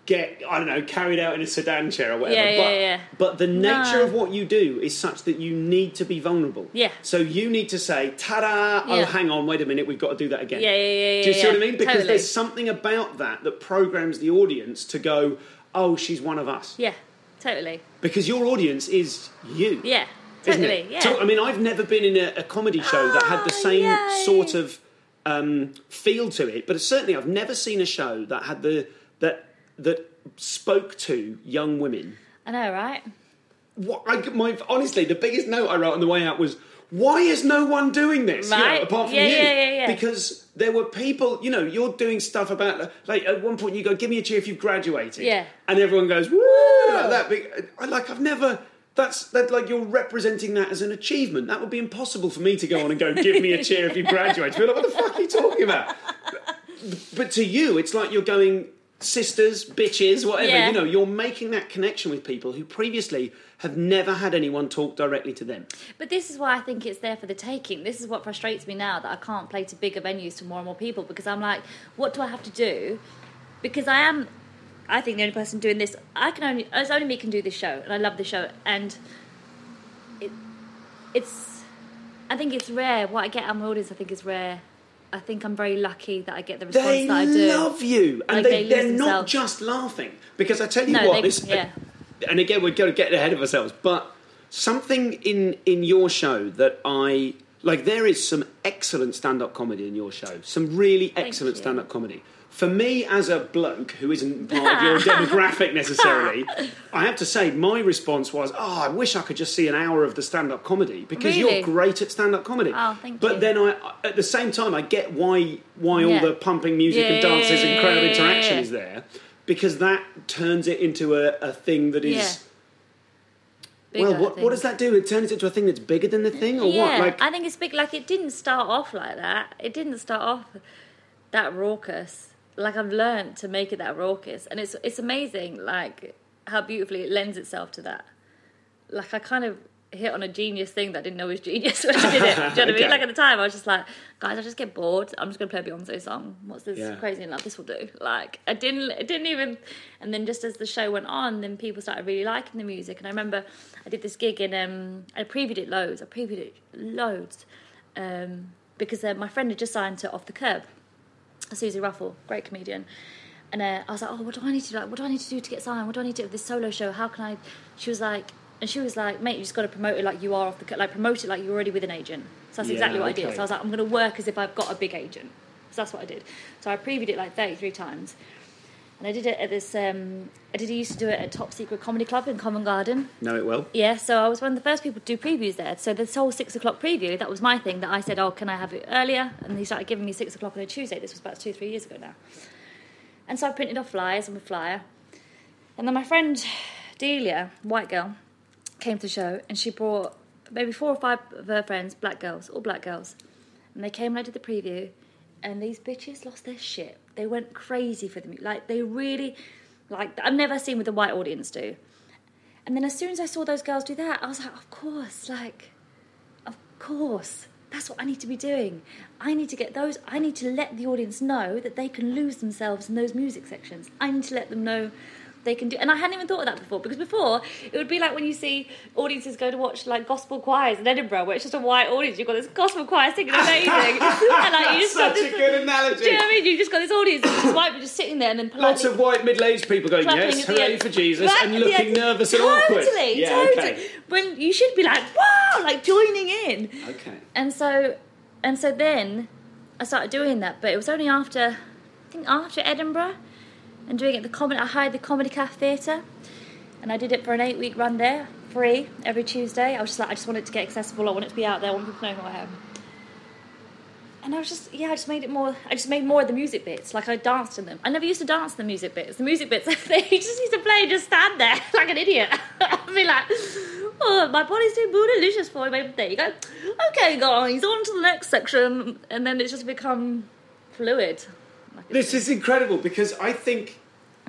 get, I don't know, carried out in a sedan chair or whatever. Yeah, yeah, but, yeah. but the nature No. of what you do is such that you need to be vulnerable. Yeah. So you need to say, ta-da, oh, Yeah. hang on, wait a minute, we've got to do that again. Yeah, yeah, yeah, Do you yeah, see what I yeah. mean? Because Totally. there's something about that that programs the audience to go, oh, she's one of us. Yeah, totally. Because your audience is you. Yeah, Isn't totally. it? Yeah. So, I mean, I've never been in a, a comedy show that had the Ah, same yay. sort of um, feel to it, but certainly I've never seen a show that had the that that spoke to young women. I know, right? What I, my honestly, the biggest note I wrote on the way out was, "Why is no one doing this?" You know, Right. apart from Yeah, you, yeah, yeah, yeah. because there were people. You know, you're doing stuff about like at one point you go, "Give me a cheer if you've graduated," Yeah. and everyone goes, "Woo!" like that. But I like I've never. That's that like you're representing that as an achievement. That would be impossible for me to go on and go, "Give me a cheer if you graduate." People are like, what the fuck are you talking about? But, but to you, it's like you're going, sisters, bitches, whatever. Yeah. You know, you're making that connection with people who previously have never had anyone talk directly to them. But this is why I think it's there for the taking. This is what frustrates me now, that I can't play to bigger venues to more and more people, because I'm like, what do I have to do? Because I am, I think the only person doing this, I can only, it's only me can do this show, and I love the show, and it, it's, I think it's rare. What I get out of my audience, I think is rare. I think I'm very lucky that I get the response They that I do. love you, and Like, they, they lose they're not themselves. just laughing. Because I tell you No, what, they- this, yeah. and again we're going to get ahead of ourselves, but something in in your show that I like, there is some excellent stand-up comedy in your show, some really excellent you. stand-up comedy. For me, as a bloke who isn't part of your demographic necessarily, I have to say my response was, oh, I wish I could just see an hour of the stand-up comedy, because Really? you're great at stand-up comedy. Oh, thank but you. then I, at the same time, I get why why all Yeah. the pumping music Yeah, and dances and crowd yeah, yeah, interaction yeah. is there, because that turns it into a, a thing that is... Yeah. Well, Bigger, I what, what think. does that do? It turns it into a thing that's bigger than the thing, or yeah, what? Like, I think it's big. Like, it didn't start off like that. It didn't start off that raucous. Like, I've learned to make it that raucous, and it's it's amazing. Like, how beautifully it lends itself to that. Like, I kind of hit on a genius thing that I didn't know was genius when I did it. Do you know what I Okay. mean? Like, at the time, I was just like, guys, I just get bored. I'm just going to play a Beyonce song. What's this Yeah. crazy in love? This will do. Like, I didn't, it didn't even. And then just as the show went on, then people started really liking the music. And I remember I did this gig in, um, I previewed it loads. I previewed it loads um, because uh, my friend had just signed to Off the Curb, Susie Ruffle, great comedian. And uh, I was like, oh, what do I need to do? Like, what do I need to do to get signed? What do I need to do with this solo show? How can I? She was like, and she was like, mate, you just got to promote it like you are off the cut. Like, promote it like you're already with an agent. So that's Yeah, exactly what I okay. did. So I was like, I'm going to work as if I've got a big agent. So that's what I did. So I previewed it like thirty-three times. And I did it at this, um, I did used to do it at Top Secret Comedy Club in Covent Garden. know it well. Yeah, so I was one of the first people to do previews there. So this whole six o'clock preview, that was my thing, that I said, oh, can I have it earlier? And he started giving me six o'clock on a Tuesday. This was about two, three years ago now. And so I printed off flyers and a flyer. And then my friend Delia, white girl, came to the show, and she brought maybe four or five of her friends, black girls, all black girls. And they came and I did the preview, and these bitches lost their shit. They went crazy for the music. Like, they really, like, I've never seen what the white audience do. And then as soon as I saw those girls do that, I was like, of course, like, of course. That's what I need to be doing. I need to get those, I need to let the audience know that they can lose themselves in those music sections. I need to let them know they can do, and I hadn't even thought of that before, because before it would be like when you see audiences go to watch like gospel choirs in Edinburgh, where it's just a white audience. You've got this gospel choir singing amazing, and like you just got Such this, a good analogy. do you know what I mean? You've just got this audience that's just white, but just sitting there and then politely Lots of white middle-aged people going, clapping yes, at the hooray end. for Jesus, Right and at the looking end. nervous and totally, awkward. Totally, Yeah, totally. okay. When you should be like, wow, like joining in. Okay. And so, and so then I started doing that, but it was only after, I think after Edinburgh, and doing it at the comedy. I hired the Comedy Caf Theatre, and I did it for an eight-week run there, free, every Tuesday. I was just like, I just want it to get accessible. I want it to be out there. I want people to know who I am. And I was just, yeah, I just made it more, I just made more of the music bits. Like, I danced in them. I never used to dance the music bits. The music bits, they just used to play and just stand there like an idiot. I'd be like, oh, my body's too bootylicious for me. There you go. Okay, guys, on to the next section. And then it's just become fluid. Like, This is incredible, because I think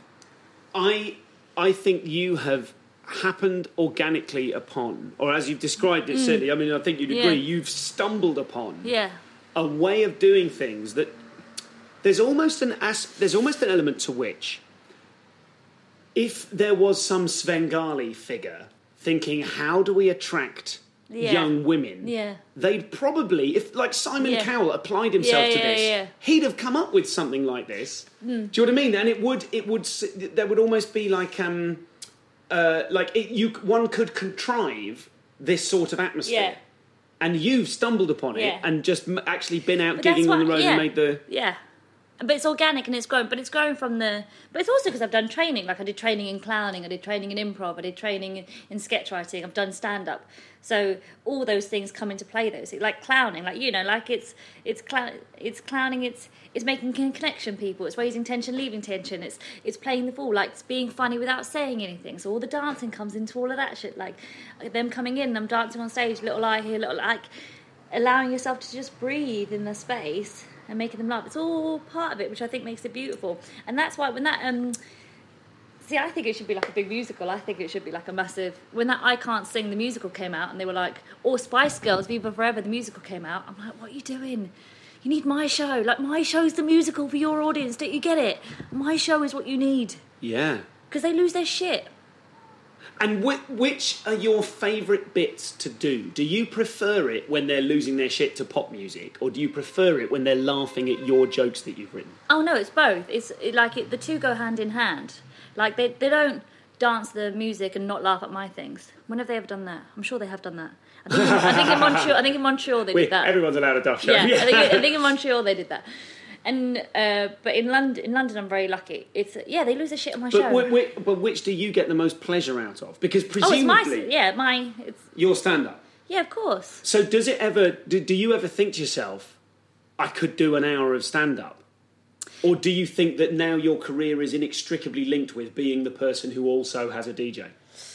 I I think you have happened organically upon, or as you've described it, certainly, I mean, I think you'd agree, Yeah. you've stumbled upon yeah. a way of doing things that there's almost an as, there's almost an element to which if there was some Svengali figure thinking, how do we attract Yeah. young women? Yeah. They'd probably, if like Simon Yeah. Cowell applied himself Yeah, to yeah, this, yeah. he'd have come up with something like this. Mm. Do you know what I mean? And it would, it would, s- there would almost be like, um, uh, like it, you, one could contrive this sort of atmosphere. Yeah. And you've stumbled upon it Yeah. and just m- actually been out But that's gigging on what- the road yeah. and made the. Yeah. But it's organic and it's grown. But it's grown from the. But it's also because I've done training. Like I did training in clowning, I did training in improv, I did training in, in sketch writing. I've done stand up. So all those things come into play. Those like clowning, like you know, like it's it's clown, it's clowning. It's it's making con- connection people. It's raising tension, leaving tension. It's it's playing the fool. Like it's being funny without saying anything. So all the dancing comes into all of that shit. Like them coming in, them dancing on stage, little eye here, little like allowing yourself to just breathe in the space. And making them laugh. It's all part of it, which I think makes it beautiful. And that's why when that... um See, I think it should be like a big musical. I think it should be like a massive... When that I Can't Sing, the musical came out, and they were like... Or Spice Girls, Viva Forever, the musical came out. I'm like, what are you doing? You need my show. Like, my show's the musical for your audience. Don't you get it? My show is what you need. Yeah. Because they lose their shit. And whi- which are your favourite bits to do? Do you prefer it when they're losing their shit to pop music, or do you prefer it when they're laughing at your jokes that you've written? Oh, no, it's both. It's it, like it, the two go hand in hand. Like, they, they don't dance the music and not laugh at my things. When have they ever done that? I'm sure they have done that. I think in, I think in Montreal, I think in Montreal they Wait, did that. everyone's allowed a duff show. Yeah, I, think, I think in Montreal they did that. And uh, but in London, in London, I'm very lucky. It's yeah, they lose their shit on my But, show. whi- whi- but which do you get the most pleasure out of? Because oh, it's presumably my yeah, my it's your stand-up. yeah, of course. So does it ever? Do, do you ever think to yourself, I could do an hour of stand-up? Or do you think that now your career is inextricably linked with being the person who also has a D J?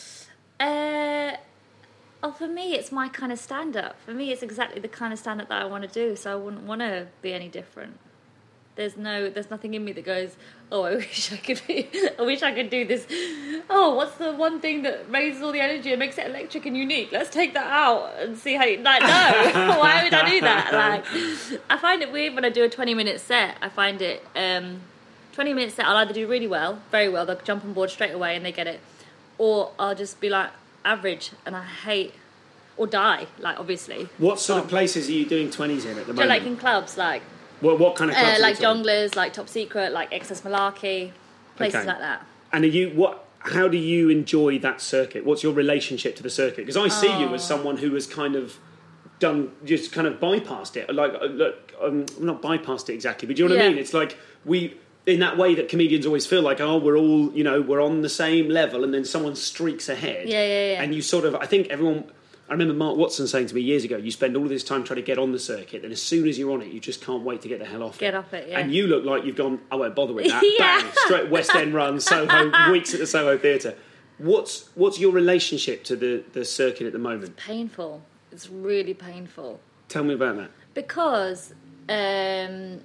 Uh, oh, for me, it's my kind of stand-up. For me, it's exactly the kind of stand-up that I want to do. So I wouldn't want to be any different. There's no, there's nothing in me that goes, oh, I wish I could be, I wish I could do this. Oh, what's the one thing that raises all the energy and makes it electric and unique? Let's take that out and see how you, like, no, why would I do that? Like, I find it weird when I do a twenty minute set. I find it, um, twenty minute set, I'll either do really well, very well, they'll jump on board straight away and they get it. Or I'll just be like, average, and I hate, or die, like, obviously. What sort of places are you doing twenties in at the So, moment? like, in clubs, like, What, what kind of clubs? Uh, are we like talking? Jongleurs, like Top Secret, like Excess Malarkey, places Okay. like that. And are you what? How do you enjoy that circuit? What's your relationship to the circuit? Because I see you as Oh. someone who has kind of done, just kind of bypassed it. Like, uh, look, um, not bypassed it exactly, but do you know what I Yeah. mean? It's like we, in that way that comedians always feel like, oh, we're all, you know, we're on the same level, and then someone streaks ahead. Yeah, yeah, yeah. And you sort of, I think everyone. I remember Mark Watson saying to me years ago, you spend all of this time trying to get on the circuit, and as soon as you're on it, you just can't wait to get the hell off Get it. off it, yeah. And you look like you've gone, I won't bother with that. Yeah. Bang, straight West End run, Soho, weeks at the Soho Theatre. What's what's your relationship to the, the circuit at the moment? Painful. It's really painful. Tell me about that. Because um,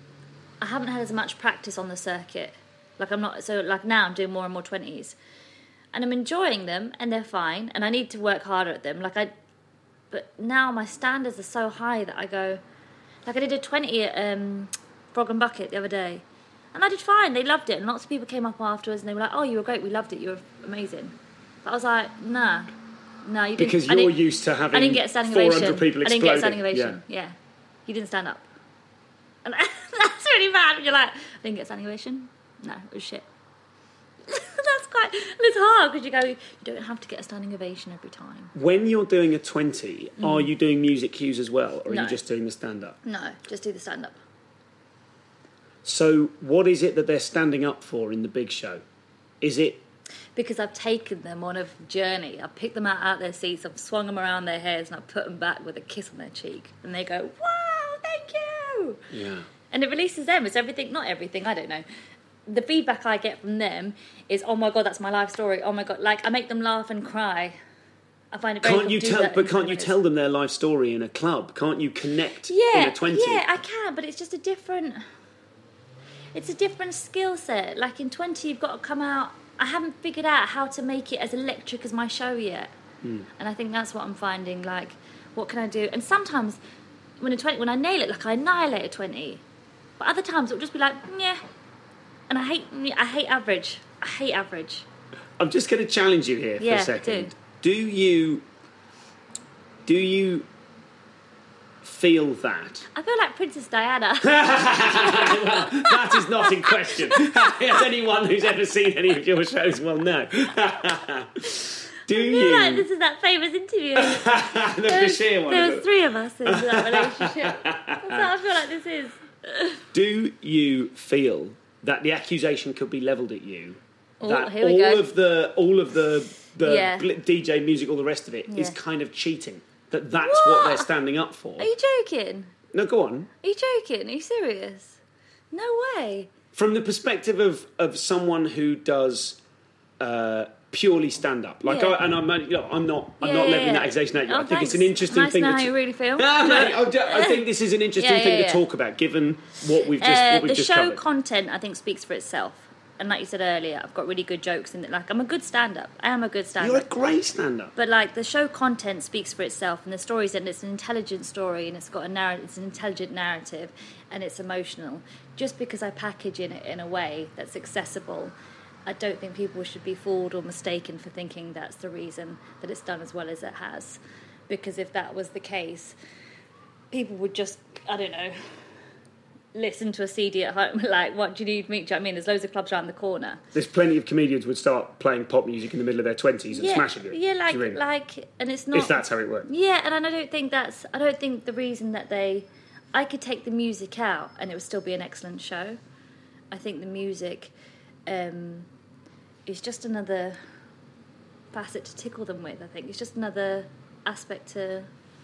I haven't had as much practice on the circuit. Like, I'm not, so like now I'm doing more and more twenties. And I'm enjoying them, and they're fine, and I need to work harder at them. Like, I, but now my standards are so high that I go, like, I did a twenty at um, Frog and Bucket the other day, and I did fine. They loved it, and lots of people came up afterwards, and they were like, "Oh, you were great. We loved it. You were amazing." But I was like, "Nah, nah, you didn't." Because I you're didn't- used to having I didn't get a standing four hundred ovation. people I didn't get a standing exploding. ovation. Yeah, you didn't stand up, and that's really bad. When you're like, "I didn't get a standing ovation." No, it was shit. That's quite. It's hard because you go. You don't have to get a standing ovation every time. When you're doing a twenty, are you doing music cues as well, or are No. you just doing the stand-up? No, just do the stand up. So what is it that they're standing up for in the big show? Is it... Because I've taken them on a journey. I've picked them out out their seats. I've swung them around their heads, and I've put them back with a kiss on their cheek, and they go, "Wow, thank you." Yeah. And it releases them. It's everything, not everything, I don't know. The feedback I get from them is, oh my God, that's my life story. Oh my God, like, I make them laugh and cry. I find it very Can't you cool to do tell? that But in can't twenty you minutes. tell them their life story in a club? Can't you connect Yeah, in a twenty? yeah, I can, but it's just a different... It's a different skill set. Like, in twenty, you've got to come out... I haven't figured out how to make it as electric as my show yet. Mm. And I think that's what I'm finding, like, what can I do? And sometimes, when, a twenty, when I nail it, like, I annihilate a twenty. But other times, it'll just be like, yeah. And I hate I hate average. I hate average. I'm just going to challenge you here for Yeah, a second. do. Do you do you feel that? I feel like Princess Diana. That is not in question. As anyone who's ever seen any of your shows will know. Do I feel you? like this is that famous interview. the There was, Bashir one. there is was it? three of us in that relationship. That's what I feel like this is. Do you feel that the accusation could be levelled at you? Oh, that here we all go. of the all of the the Yeah. bl- D J music, all the rest of it, is Yeah. kind of cheating. That that's what, What? they're standing up for. Are you joking? No, go on. Are you joking? Are you serious? No way. From the perspective of, of someone who does uh, purely stand up, like, Yeah. I, and I'm, you know, I'm not, I'm Yeah, not yeah, leveling yeah. that accusation at you. Oh, I think it's an thanks. interesting nice thing. to know to how you really feel. Ah, mate, I, ju- I think this is an interesting Yeah, thing yeah, to yeah. talk about, given what we've just Uh, what we've the just show covered. content, I think, speaks for itself. And like you said earlier, I've got really good jokes in it. Like, I'm a good stand-up. I am a good stand-up. You're a great stand-up. But like the show content speaks for itself, and the stories, and it's an intelligent story, and it's got a narrative. It's an intelligent narrative, and it's emotional. Just because I package in it in a way that's accessible, I don't think people should be fooled or mistaken for thinking that's the reason that it's done as well as it has. Because if that was the case, people would just, I don't know, listen to a C D at home. Like, what do you need me? Do you know what I mean? There's loads of clubs around the corner. There's plenty of comedians would start playing pop music in the middle of their twenties and Yeah, smashing it. yeah, like, Do you mean? like, and it's not. if that's how it works. Yeah, and I don't think that's. I don't think the reason that they. I could take the music out and it would still be an excellent show. I think the music um, is just another facet to tickle them with. I think it's just another aspect to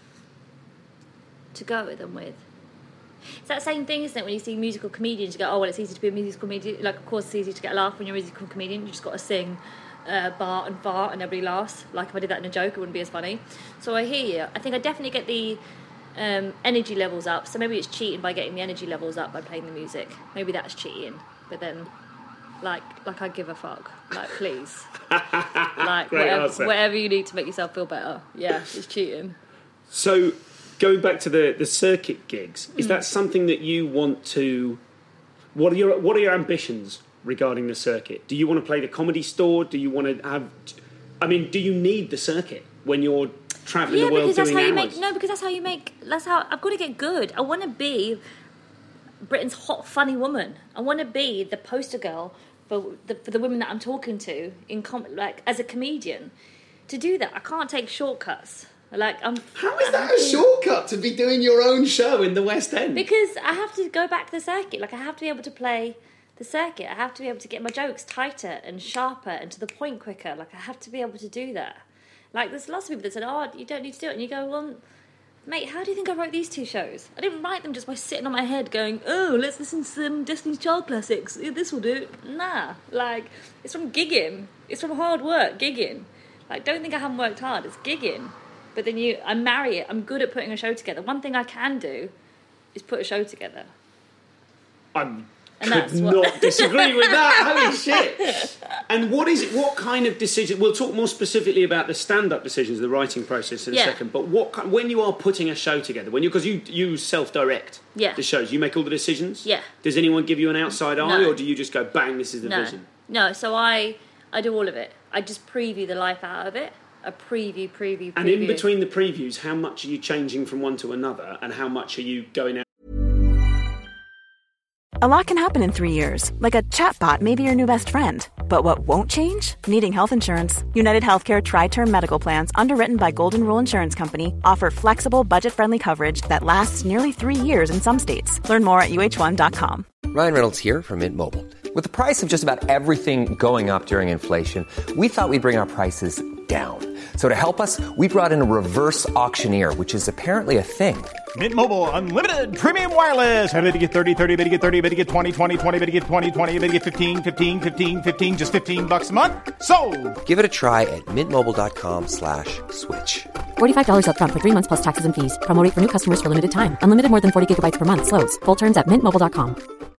to go with them with. It's that same thing, isn't it? When you see musical comedians, you go, "Oh, well, it's easy to be a musical comedian." Like, of course, it's easy to get a laugh when you're a musical comedian. You just got to sing, uh, bar and fart, and everybody laughs. Like, if I did that in a joke, it wouldn't be as funny. So I hear you. I think I definitely get the um, energy levels up. So maybe it's cheating by getting the energy levels up by playing the music. Maybe that's cheating. But then, like, like I give a fuck. Like, please, like Great whatever, answer. whatever you need to make yourself feel better. Yeah, it's cheating. So, going back to the, the circuit gigs, is Mm. that something that you want to? What are your What are your ambitions regarding the circuit? Do you want to play the Comedy Store? Do you want to have? I mean, do you need the circuit when you're travelling Yeah, the world because that's doing how you hours? make. No, because that's how you make. That's how I've got to get good. I want to be Britain's hot, funny woman. I want to be the poster girl for the for the women that I'm talking to in com- like as a comedian. To do that, I can't take shortcuts. Like I'm. How is that a shortcut to be doing your own show in the West End? Because I have to go back to the circuit. Like I have to be able to play the circuit. I have to be able to get my jokes tighter and sharper and to the point quicker. Like I have to be able to do that. Like there's lots of people that said, "Oh, you don't need to do it," and you go, "Well, mate, how do you think I wrote these two shows? I didn't write them just by sitting on my head going, oh, let's listen to some Destiny's Child classics. Yeah, this will do." Nah, like it's from gigging. It's from hard work, gigging. Like don't think I haven't worked hard. It's gigging. But then you, I marry it. I'm good at putting a show together. One thing I can do is put a show together. I And could that's not what- disagree with that. Holy shit! And what is what kind of decision? We'll talk more specifically about the stand-up decisions, the writing process in a Yeah. second. But what ki- when you are putting a show together, when you because you you self-direct Yeah. the shows, you make all the decisions. Yeah. Does anyone give you an outside eye, No. or do you just go bang? This is the No, vision. no. So I, I do all of it. I just preview the life out of it. A preview, preview, preview. And in between the previews, how much are you changing from one to another, and how much are you going out? A lot can happen in three years, like a chatbot may be your new best friend. But what won't change? Needing health insurance. United Healthcare Tri-Term Medical Plans, underwritten by Golden Rule Insurance Company, offer flexible, budget-friendly coverage that lasts nearly three years in some states. Learn more at U H one dot com. Ryan Reynolds here from Mint Mobile. With the price of just about everything going up during inflation, we thought we'd bring our prices down. So to help us, we brought in a reverse auctioneer, which is apparently a thing. Mint Mobile Unlimited Premium Wireless. How to get thirty, thirty, how to get thirty, how to get twenty, twenty, twenty, how to get twenty, twenty, how to get fifteen, fifteen, fifteen, fifteen, just fifteen bucks a month? Sold! Give it a try at mintmobile.com slash switch. forty-five dollars up front for three months plus taxes and fees. Promo rate for new customers for limited time. Unlimited more than forty gigabytes per month. Slows full terms at mint mobile dot com.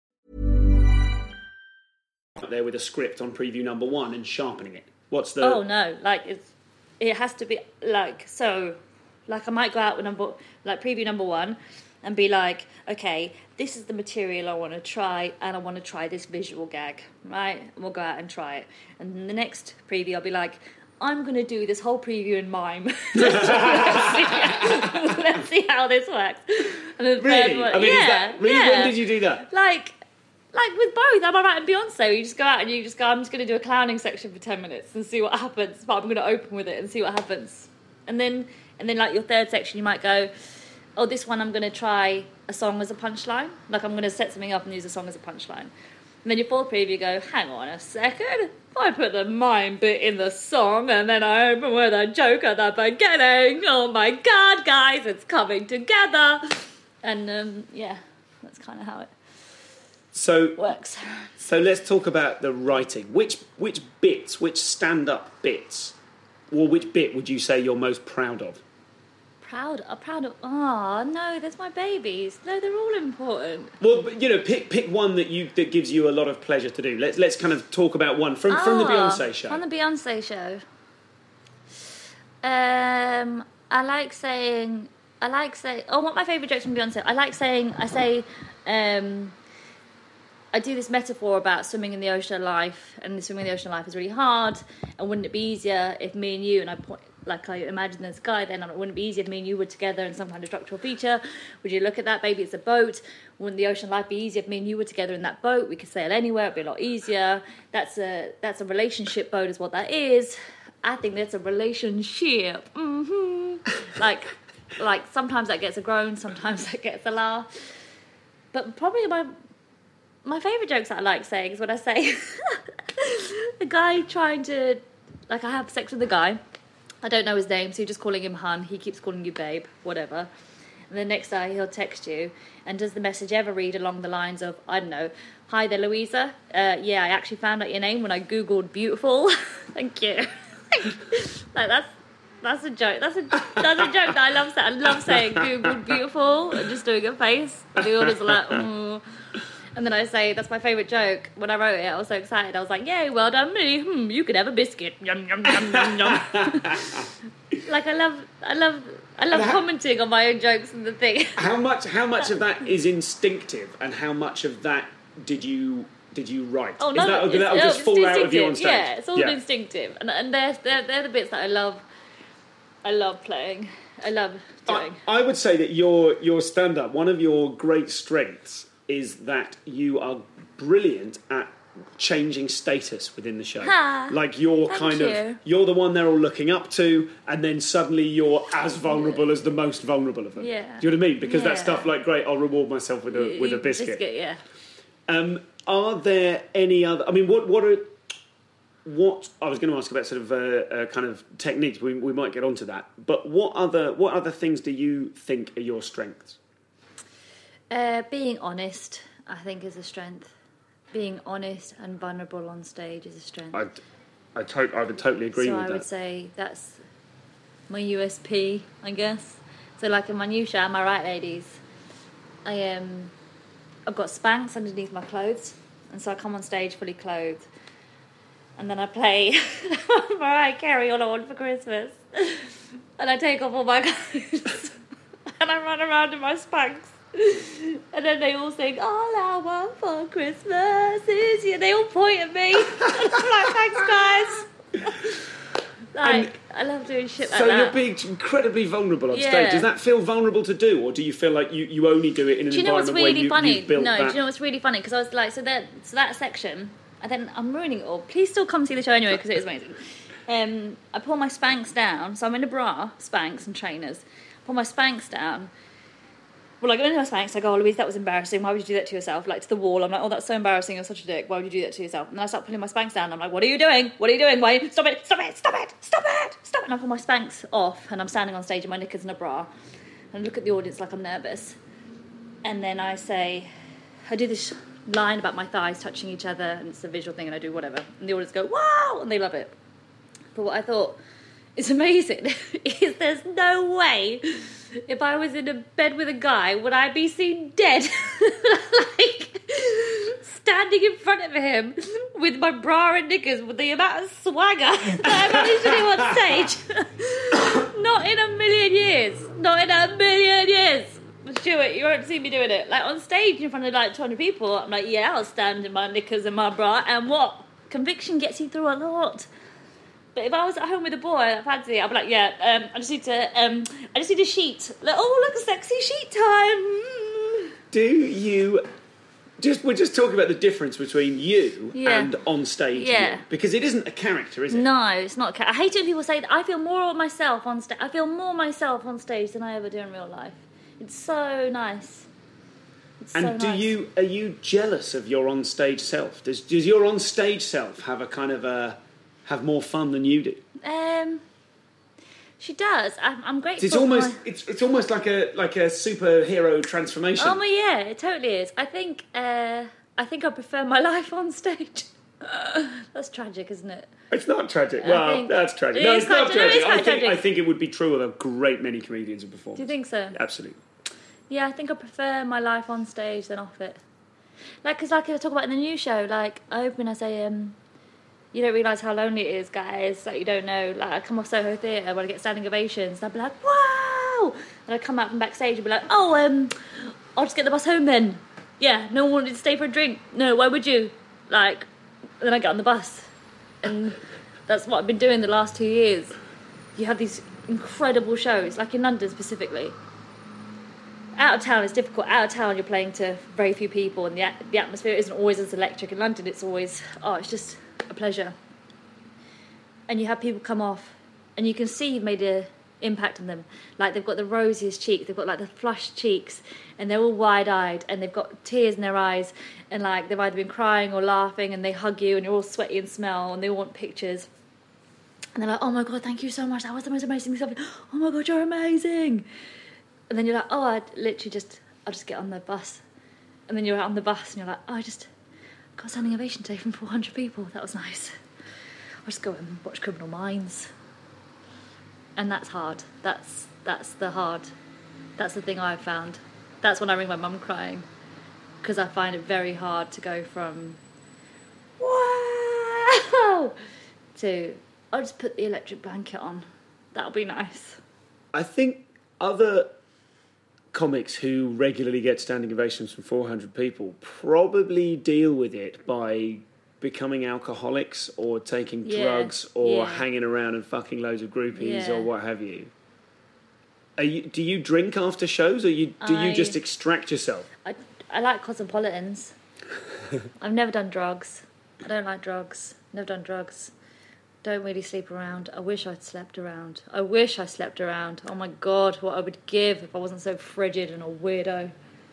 There with a script on preview number one and sharpening it. What's the? Oh no! Like it's, it has to be like so. Like I might go out with number like preview number one, and be like, okay, this is the material I want to try, and I want to try this visual gag, right? And we'll go out and try it. And then the next preview, I'll be like, I'm going to do this whole preview in mime. let's, see, let's see how this works. And the Really? one, I mean, yeah, is that, really? yeah. When did you do that? Like, like with both, am I right and Beyonce? You just go out and you just go, I'm just going to do a clowning section for ten minutes and see what happens, but I'm going to open with it and see what happens. And then, and then like your third section, you might go, oh, this one I'm going to try a song as a punchline. Like I'm going to set something up and use a song as a punchline. And then your fourth preview, you go, hang on a second. I put the mime bit in the song and then I open with a joke at the beginning. Oh my God, guys, it's coming together. And um, yeah, that's kind of how it so works. So let's talk about the writing. Which which bits, which stand-up bits, or which bit would you say you're most proud of? Proud, I'm proud of. Oh no, there's my babies. No, they're all important. Well, but, you know, pick pick one that you that gives you a lot of pleasure to do. Let's let's kind of talk about one from, from the Beyonce show. From the Beyonce show. Um, I like saying. I like saying. Oh, what my favourite jokes from Beyonce? I like saying. I say. Um, I do this metaphor about swimming in the ocean of life, and swimming in the ocean of life is really hard. And wouldn't it be easier if me and you and I point. Like I imagine the sky, then it wouldn't be easier if me and you were together in some kind of structural feature. Would you look at that? Maybe it's a boat. Wouldn't the ocean life be easier if me and you were together in that boat? We could sail anywhere. It'd be a lot easier. That's a that's a relationship boat, is what that is. I think that's a relationship. Mm-hmm. like like sometimes that gets a groan, sometimes that gets a laugh. But probably my my favourite jokes that I like saying is when I say the guy trying to like I have sex with a guy. I don't know his name, so you're just calling him hun. He keeps calling you babe, whatever. And the next day he'll text you, and does the message ever read along the lines of, I don't know, hi there, Louisa. Uh, yeah, I actually found out your name when I Googled beautiful. Thank you. like that's that's a joke. That's a that's a joke that I love saying. I love saying Googled beautiful and just doing a face. And the audience are like, mm. And then I say, that's my favourite joke. When I wrote it, I was so excited. I was like, yay, well done me. Hmm, you could have a biscuit. Yum, yum, yum, yum, yum. Like, I love, I love, I love how, commenting on my own jokes and the thing. How much, how much of that is instinctive, and how much of that did you did you write? Oh, no, is that, or did that no, just fall out of you on stage? Yeah, it's all yeah. instinctive. And, and they're, they're, they're the bits that I love, I love playing. I love doing. I, I would say that your your stand-up, one of your great strengths is that you are brilliant at changing status within the show. Ha, like you're thank kind you. of you're the one they're all looking up to, and then suddenly you're as vulnerable as the most vulnerable of them. Yeah. Do you know what I mean? Because Yeah. that stuff like, great, I'll reward myself with a with a biscuit. Biscuit, yeah. Um, are there any other? I mean, what what are what I was going to ask about sort of uh, uh, kind of techniques. We we might get onto that. But what other what other things do you think are your strengths? Uh, being honest, I think, is a strength. Being honest and vulnerable on stage is a strength. I, I, to- I would totally agree so with I that. would say that's my U S P, I guess. So like in my new show, Am I Right, Ladies? I um, I've got Spanx underneath my clothes, and so I come on stage fully clothed, and then I play Mariah Carey All I Want for Christmas, and I take off all my clothes, and I run around in my Spanx. And then they all sing, all I want for Christmas is you. They all point at me. And I'm like, thanks, guys. Like, I love doing shit like so that. you're being incredibly vulnerable on Yeah. stage. Does that feel vulnerable to do, or do you feel like you, you only do it in an Do you know what's environment really where you, funny? you've built no, that? do you know what's really funny? Because I was like, so that so that section, and then I'm ruining it all. Please still come see the show anyway, because it is amazing. Um, I pull my Spanx down, so I'm in a bra, Spanx and trainers. Pull my Spanx down. Well, I go into my Spanx, I go, oh, Louise, that was embarrassing. Why would you do that to yourself? Like, to the wall. I'm like, oh, that's so embarrassing. You're such a dick. Why would you do that to yourself? And then I start pulling my Spanx down. I'm like, what are you doing? What are you doing? Why? Stop it. Stop it. Stop it. Stop it. Stop it. And I pull my Spanx off, and I'm standing on stage in my knickers and a bra. And I look at the audience like I'm nervous. And then I say, I do this line about my thighs touching each other, and it's a visual thing, and I do whatever. And the audience go, wow! And they love it. But what I thought is amazing is there's no way, if I was in a bed with a guy, would I be seen dead? Like, standing in front of him with my bra and knickers, with the amount of swagger that I managed to do on stage. Not in a million years. Not in a million years. Stuart, you won't see me doing it. Like, on stage in front of, like, two hundred people, I'm like, yeah, I'll stand in my knickers and my bra, and what? Conviction gets you through a lot. But if I was at home with a boy, I fancy it, I'd be like, yeah, um, I just need to, um, I just need a sheet. Like, oh, look, sexy sheet time. Mm. Do you... Just we're just talking about the difference between you Yeah. and on stage, Yeah. you. Because it isn't a character, is it? No, it's not. I hate it when people say that. I feel more of myself on stage. I feel more myself on stage than I ever do in real life. It's so nice. It's And so do nice. you are you jealous of your on stage self? Does does your on stage self have a kind of a have more fun than you do? Um, she does. I'm, I'm grateful. It's for almost my- it's it's almost like a like a superhero transformation. Oh my, yeah, it totally is. I think. Uh, I think I prefer my life on stage. That's tragic, isn't it? It's not tragic. I well, think- that's tragic. It No, is it's not quite- no, it is tragic. I quite think tragic. I think it would be true of a great many comedians and performers. Do you think so? Absolutely. Yeah, I think I prefer my life on stage than off it. Like, because like I talk about in the new show, like, I open, I say, um, you don't realise how lonely it is, guys. Like, you don't know. Like, I come off Soho Theatre when I get standing ovations, and I'd be like, wow! And I'd come out from backstage and be like, oh, um, I'll just get the bus home then. Yeah, no one wanted to stay for a drink. No, why would you? Like, then I get on the bus. And that's what I've been doing the last two years. You have these incredible shows, like in London specifically. Out of town it's difficult. Out of town you're playing to very few people, and the the atmosphere isn't always as electric. In London it's always, oh, it's just a pleasure. And you have people come off, and you can see you've made an impact on them. Like, they've got the rosiest cheeks, they've got like the flushed cheeks, and they're all wide-eyed, and they've got tears in their eyes, and like they've either been crying or laughing, and they hug you, and you're all sweaty and smell, and they all want pictures. And they're like, oh my God, thank you so much, that was the most amazing stuff. Oh my God, you're amazing. And then you're like, oh, I'd literally just, I'll just get on the bus. And then you're out on the bus and you're like, oh, I just got a standing ovation today from four hundred people. That was nice. I'll just go and watch Criminal Minds. And that's hard. That's that's the hard. That's the thing I've found. That's when I ring my mum crying. Because I find it very hard to go from, wow, to, I'll just put the electric blanket on. That'll be nice. I think other comics who regularly get standing ovations from four hundred people probably deal with it by becoming alcoholics or taking Yeah, drugs or yeah. hanging around and fucking loads of groupies Yeah. or what have you. Are you. Do you drink after shows, or you, do you I- just extract yourself? I, I like cosmopolitans. I've never done drugs. I don't like drugs. Never done drugs. Don't really sleep around. I wish I'd slept around. I wish I slept around. Oh my God, what I would give if I wasn't so frigid and a weirdo.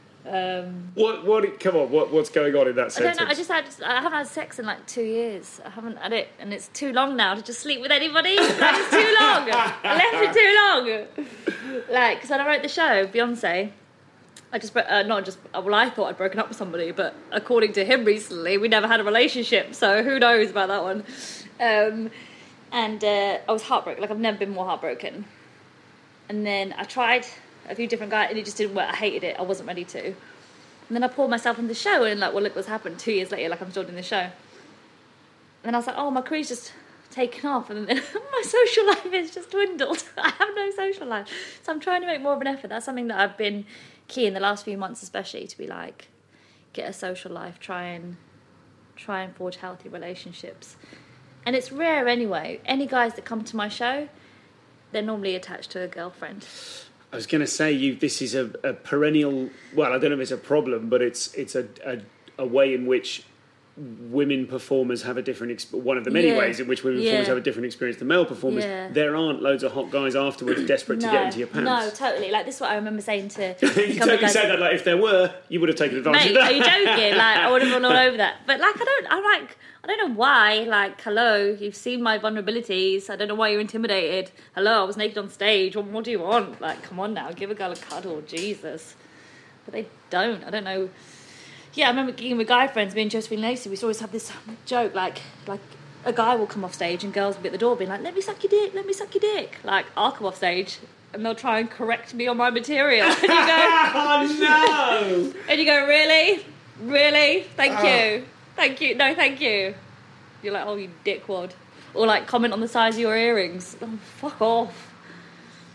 Um, What? What? Come on. What? What's going on in that I sentence? don't know. I just had. I haven't had sex in like two years. I haven't had it, and it's too long now to just sleep with anybody. Like, it's too long. I left it too long. Like, because when I wrote the show, Beyonce, I just uh, not just. Well, I thought I'd broken up with somebody, but according to him recently, we never had a relationship. So who knows about that one? Um, and uh, I was heartbroken. Like, I've never been more heartbroken. And then I tried a few different guys, and it just didn't work. I hated it. I wasn't ready to. And then I poured myself into the show, and like, well, look what's happened. Two years later, like, I'm still doing the show. And then I was like, oh, my career's just taken off, and then my social life has just dwindled. I have no social life. So I'm trying to make more of an effort. That's something that I've been key in the last few months, especially, to be like, get a social life, try and try and forge healthy relationships. And it's rare anyway. Any guys that come to my show, they're normally attached to a girlfriend. I was going to say, you. This is a, a perennial. Well, I don't know if it's a problem, but it's it's a a, a way in which women performers have a different. Exp- one of the many Yeah. ways in which women Yeah. performers have a different experience than male performers. Yeah. There aren't loads of hot guys afterwards desperate to no, get into your pants. No, totally. Like, this is what I remember saying to you a couple of totally guys. said that. Like, if there were, you would have taken advantage Mate, of that. are you joking? Like, I would have gone all over that. But like, I don't. I'm like, I don't know why. Like, hello, you've seen my vulnerabilities. I don't know why you're intimidated. Hello, I was naked on stage. What more do you want? Like, come on now, give a girl a cuddle, Jesus. But they don't. I don't know. Yeah, I remember gigging with guy friends, me and Josephine Lacey. We used to always have this joke, like, like a guy will come off stage and girls will be at the door being like, "Let me suck your dick, let me suck your dick." Like, I'll come off stage and they'll try and correct me on my material. And you go, oh no! And you go, really? Really? Thank Oh. you. Thank you. No, thank you. You're like, oh, you dickwad. Or like, comment on the size of your earrings. Oh, fuck off.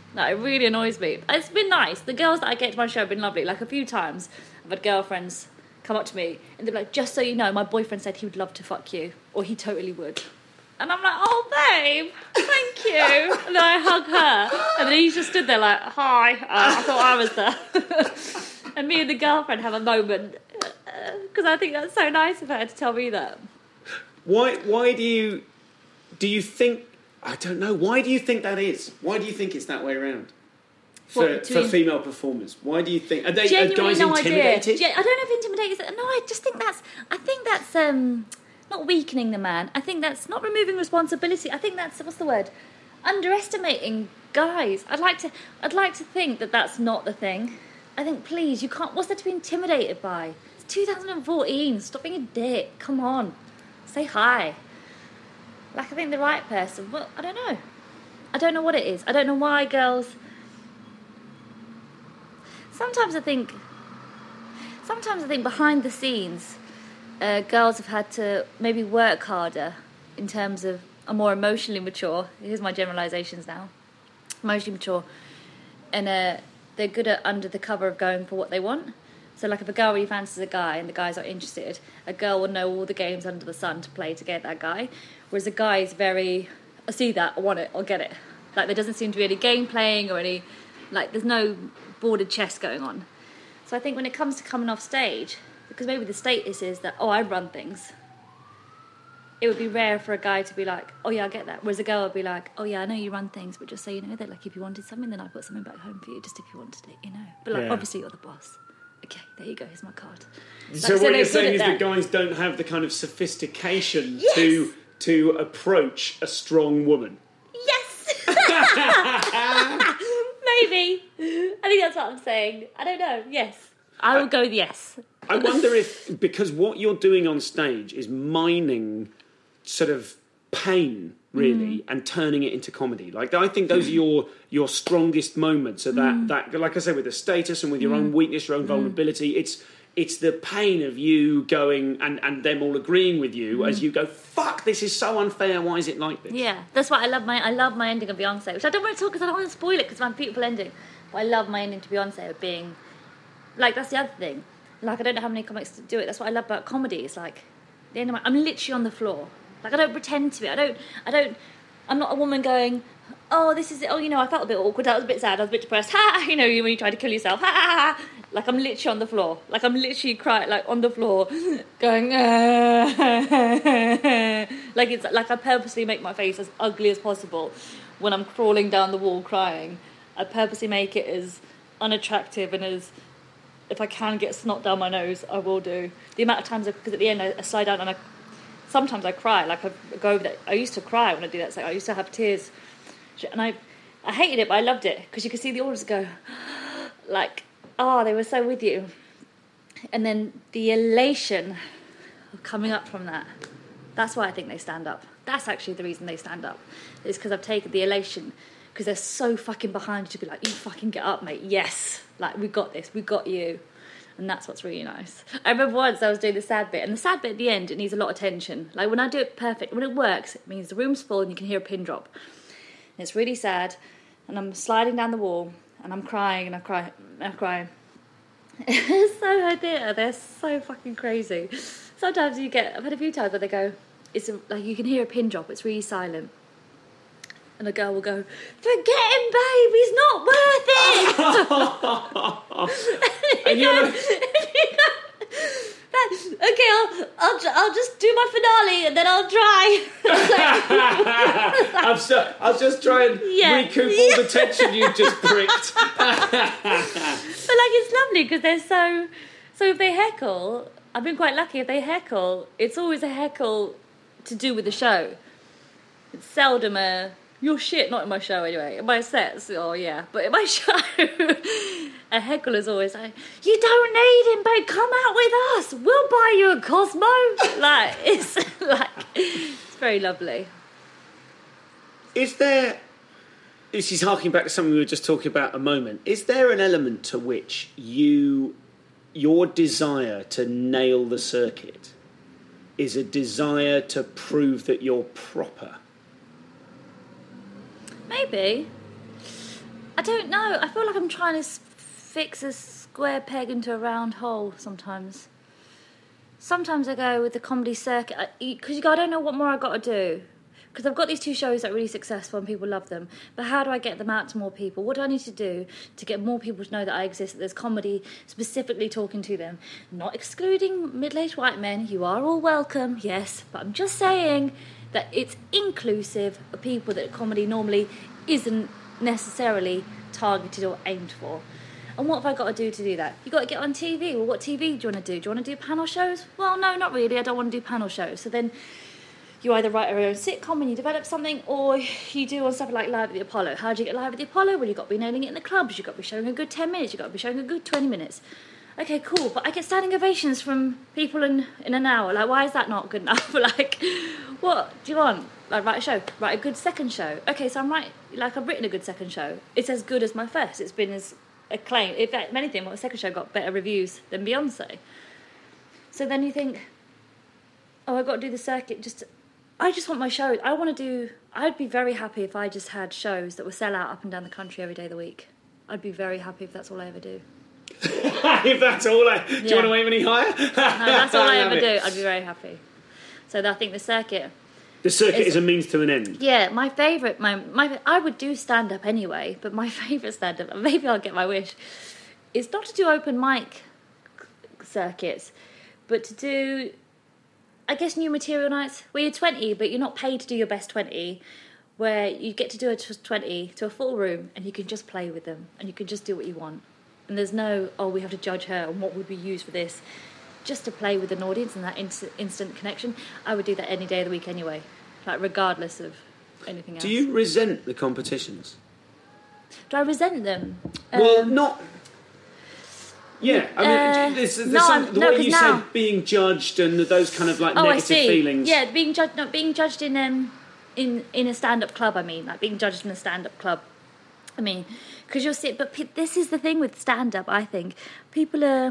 Like, it really annoys me. It's been nice. The girls that I get to my show have been lovely. Like, a few times I've had girlfriends come up to me and they're like, just so you know, my boyfriend said he would love to fuck you, or he totally would. And I'm like, oh, babe, thank you. And then I hug her. And then he just stood there like, hi. Uh, I thought I was there. And me and the girlfriend have a moment, because uh, I think that's so nice of her to tell me that. Why, why do you, do you think, I don't know, why do you think that is? Why do you think it's that way around? For, What, for female performers, why do you think, are, they, are Genuinely guys no intimidated? idea. I don't know if intimidated is... No, I just think that's... I think that's... um. Not weakening the man. I think that's not removing responsibility. I think that's, what's the word? Underestimating guys. I'd like to I'd like to think that that's not the thing. I think, please, you can't... What's there to be intimidated by? It's two thousand fourteen. Stop being a dick. Come on. Say hi. Like, I think the right person... Well, I don't know. I don't know what it is. I don't know why girls... Sometimes I think... Sometimes I think behind the scenes... Uh, girls have had to maybe work harder in terms of are more emotionally mature. Here's my generalisations now. Emotionally mature. And uh, they're good at under the cover of going for what they want. So like if a girl really fancies a guy and the guy's not interested, a girl will know all the games under the sun to play to get that guy. Whereas a guy is very, I see that, I want it, I'll get it. Like there doesn't seem to be any game playing or any, like there's no bordered chess going on. So I think when it comes to coming off stage... Because maybe the status is that, oh, I run things. It would be rare for a guy to be like, oh, yeah, I get that. Whereas a girl would be like, oh, yeah, I know you run things, but just so you know that, like, if you wanted something, then I'll put something back home for you, just if you wanted it, you know. But, like, Yeah. obviously you're the boss. Okay, there you go, here's my card. Like, So what they're you're good saying at is that that. guys don't have the kind of sophistication Yes! to to approach a strong woman. Yes! Maybe. I think that's what I'm saying. I don't know. Yes. I will go with yes. I wonder if, because what you're doing on stage is mining sort of pain, really, Mm. and turning it into comedy. Like, I think those are your your strongest moments. Are that, Mm. that, like I said, with the status and with your Mm. own weakness, your own Mm. vulnerability, it's it's the pain of you going and, and them all agreeing with you Mm. as you go, fuck, this is so unfair, why is it like this? Yeah, that's why I love my I love my ending of Beyonce, which I don't want to talk because I don't want to spoil it because it's my beautiful ending. But I love my ending to Beyonce of being like that's the other thing. Like I don't know how many comics do it. That's what I love about comedy. It's like the end of my I'm literally on the floor. Like I don't pretend to be. I don't. I don't. I'm not a woman going. Oh, this is it. Oh, you know, I felt a bit awkward. I was a bit sad. I was a bit depressed. Ha! You know, when you try to kill yourself. Ha! ha, ha. Like I'm literally on the floor. Like I'm literally crying. Like on the floor, going. Ah. Like it's like I purposely make my face as ugly as possible when I'm crawling down the wall crying. I purposely make it as unattractive and as if I can get snot down my nose, I will do. The amount of times because at the end I, I slide down and I. Sometimes I cry, like I go over that. I used to cry when I do that. It's like I used to have tears, and I, I hated it, but I loved it because you could see the audience go, like, oh, they were so with you, and then the elation of coming up from that. That's why I think they stand up. That's actually the reason they stand up, is because I've taken the elation because they're so fucking behind you to be like, you fucking get up, mate. Yes, like we got this, we got you. And that's what's really nice. I remember once I was doing the sad bit, and the sad bit at the end, it needs a lot of tension. Like when I do it perfect, when it works, it means the room's full and you can hear a pin drop. And it's really sad, and I'm sliding down the wall, and I'm crying, and I'm crying, and I'm crying. It's so hard theatre, they're so fucking crazy. Sometimes you get, I've had a few times where they go, it's a, like you can hear a pin drop, it's really silent. And a girl will go, forget him, babe, he's not worth it. And you're like, okay, I'll, I'll I'll just do my finale and then I'll try. I'm so, I'll just try and Yeah. recoup all the tension you've just pricked. But like it's lovely because they're so. So if they heckle, I've been quite lucky. If they heckle, it's always a heckle to do with the show. It's seldom a. You're shit, not in my show anyway. In my sets, oh yeah. But in my show, a heckle is always like, you don't need him, babe, come out with us. We'll buy you a Cosmo. Like, it's like, it's very lovely. Is there, this is harking back to something we were just talking about a moment, is there an element to which you, your desire to nail the circuit is a desire to prove that you're proper? Maybe. I don't know. I feel like I'm trying to s- fix a square peg into a round hole sometimes. Sometimes I go with the comedy circuit because you go, I don't know what more I've got to do. Because I've got these two shows that are really successful and people love them. But how do I get them out to more people? What do I need to do to get more people to know that I exist, that there's comedy specifically talking to them? Not excluding middle-aged white men. You are all welcome, yes. But I'm just saying that it's inclusive of people that comedy normally isn't necessarily targeted or aimed for. And what have I got to do to do that? You've got to get on T V. Well, what T V do you want to do? Do you want to do panel shows? Well, no, not really. I don't want to do panel shows. So then you either write your own sitcom and you develop something, or you do on stuff like Live at the Apollo. How do you get Live at the Apollo? Well, you've got to be nailing it in the clubs. You've got to be showing a good ten minutes. You've got to be showing a good twenty minutes. Okay, cool. But I get standing ovations from people in, in an hour. Like, why is that not good enough? Like, what do you want? Like, write a show. Write a good second show. Okay, so I'm right. Like, I've written a good second show. It's as good as my first. It's been as acclaimed. If anything, my second show got better reviews than Beyonce. So then you think, oh, I've got to do the circuit just... To, I just want my shows. I want to do... I'd be very happy if I just had shows that would sell out up and down the country every day of the week. I'd be very happy if that's all I ever do. If that's all I... Do Yeah. you want to aim any higher? No, that's all I, I ever it. do. I'd be very happy. So I think the circuit... The circuit is, is a means to an end. Yeah, my favourite... My, my, I would do stand-up anyway, but my favourite stand-up, maybe I'll get my wish, is not to do open mic circuits, but to do... I guess new material nights where you're twenty, but you're not paid to do your best twenty, where you get to do a twenty to a full room and you can just play with them and you can just do what you want. And there's no, oh, we have to judge her and what would we use for this. Just to play with an audience and that inst- instant connection. I would do that any day of the week anyway, like regardless of anything else. Do you resent the competitions? Do I resent them? Well, Um, not... Yeah, I mean, Uh, there's, there's no, some, I'm- the no, way 'cause you now- said being judged and those kind of like Oh, I negative see. feelings. Yeah, being judged, not being judged in um in in a stand-up club. I mean, like being judged in a stand-up club. I mean, because you'll see. But pe- this is the thing with stand-up. I think people are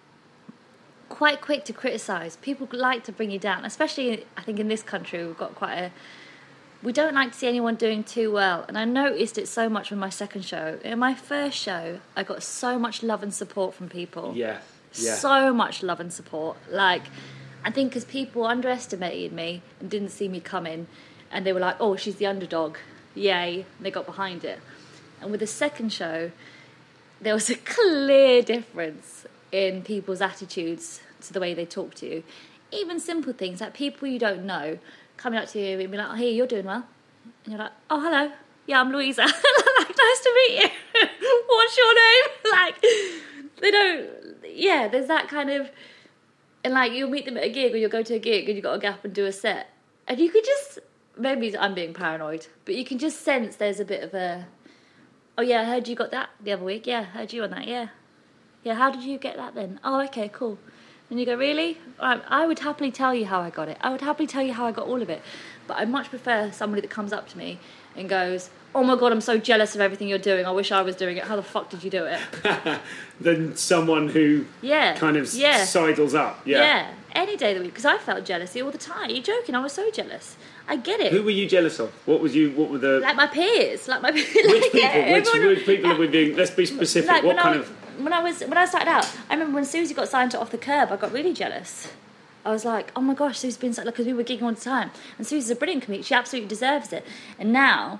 quite quick to criticise. People like to bring you down, especially I think in this country we've got quite a. We don't like to see anyone doing too well, and I noticed it so much with my second show. In my first show, I got so much love and support from people. Yeah, yeah. So much love and support. Like, I think because people underestimated me and didn't see me coming, and they were like, oh, she's the underdog. Yay. And they got behind it. And with the second show, there was a clear difference in people's attitudes to the way they talk to you. Even simple things, like people you don't know coming up to you and be like, oh, hey, you're doing well. And you're like, oh, hello. Yeah, I'm Louisa. Like, nice to meet you. What's your name? Like, they don't... Yeah, there's that kind of... And, like, you'll meet them at a gig or you'll go to a gig and you've got to go up and do a set. And you could just... Maybe I'm being paranoid, but you can just sense there's a bit of a... Oh, yeah, I heard you got that the other week. Yeah, I heard you on that, yeah. Yeah, how did you get that then? Oh, okay, cool. And you go, really? Right, I would happily tell you how I got it. I would happily tell you how I got all of it. But I much prefer somebody that comes up to me and goes, oh my God, I'm so jealous of everything you're doing. I wish I was doing it. How the fuck did you do it? Than someone who Yeah. kind of yeah. sidles up. Yeah. Yeah, any day of the week. Because I felt jealousy all the time. You're joking. I was so jealous. I get it. Who were you jealous of? What was you? What were the? Like my peers. Like my peers. Which like, people? yeah, which, everyone- which people are we being? Let's be specific. Like, what when kind I, of? When I was when I started out, I remember when Susie got signed to Off the Curb, I got really jealous. I was like, oh my gosh, Susie's been so... Because we were gigging all the time. And Susie's a brilliant comedian. She absolutely deserves it. And now,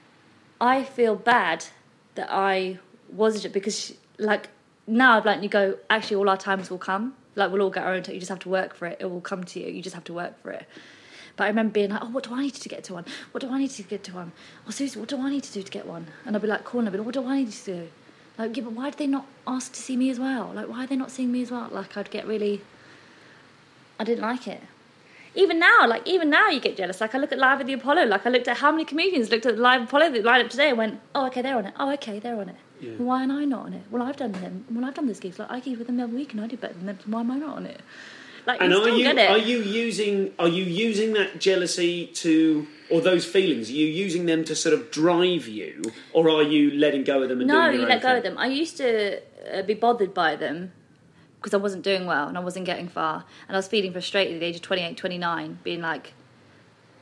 I feel bad that I wasn't... Because, she, like, now I'd like you go, actually, all our times will come. Like, we'll all get our own time. You just have to work for it. It will come to you. You just have to work for it. But I remember being like, oh, what do I need to get to one? What do I need to get to one? Oh, Susie, what do I need to do to get one? And I'd be like, calling her, but what do I need to do? Like, yeah, but why did they not ask to see me as well? Like, why are they not seeing me as well? Like, I'd get really... I didn't like it. Even now, like, even now you get jealous. Like, I look at Live at the Apollo. Like, I looked at how many comedians looked at Live Apollo that lined up today and went, oh, okay, they're on it. Oh, okay, they're on it. Yeah. Well, why am I not on it? Well, I've done them. Well, I've done those gigs. Like, I gig with them every week and I do better than them. So why am I not on it? Like, And you are still you get it. are you using are you using that jealousy to or those feelings? Are you using them to sort of drive you, or are you letting go of them and No, doing your you own let go thing? of them. I used to uh, be bothered by them because I wasn't doing well and I wasn't getting far. And I was feeling frustrated at the age of twenty-eight, twenty-nine, being like,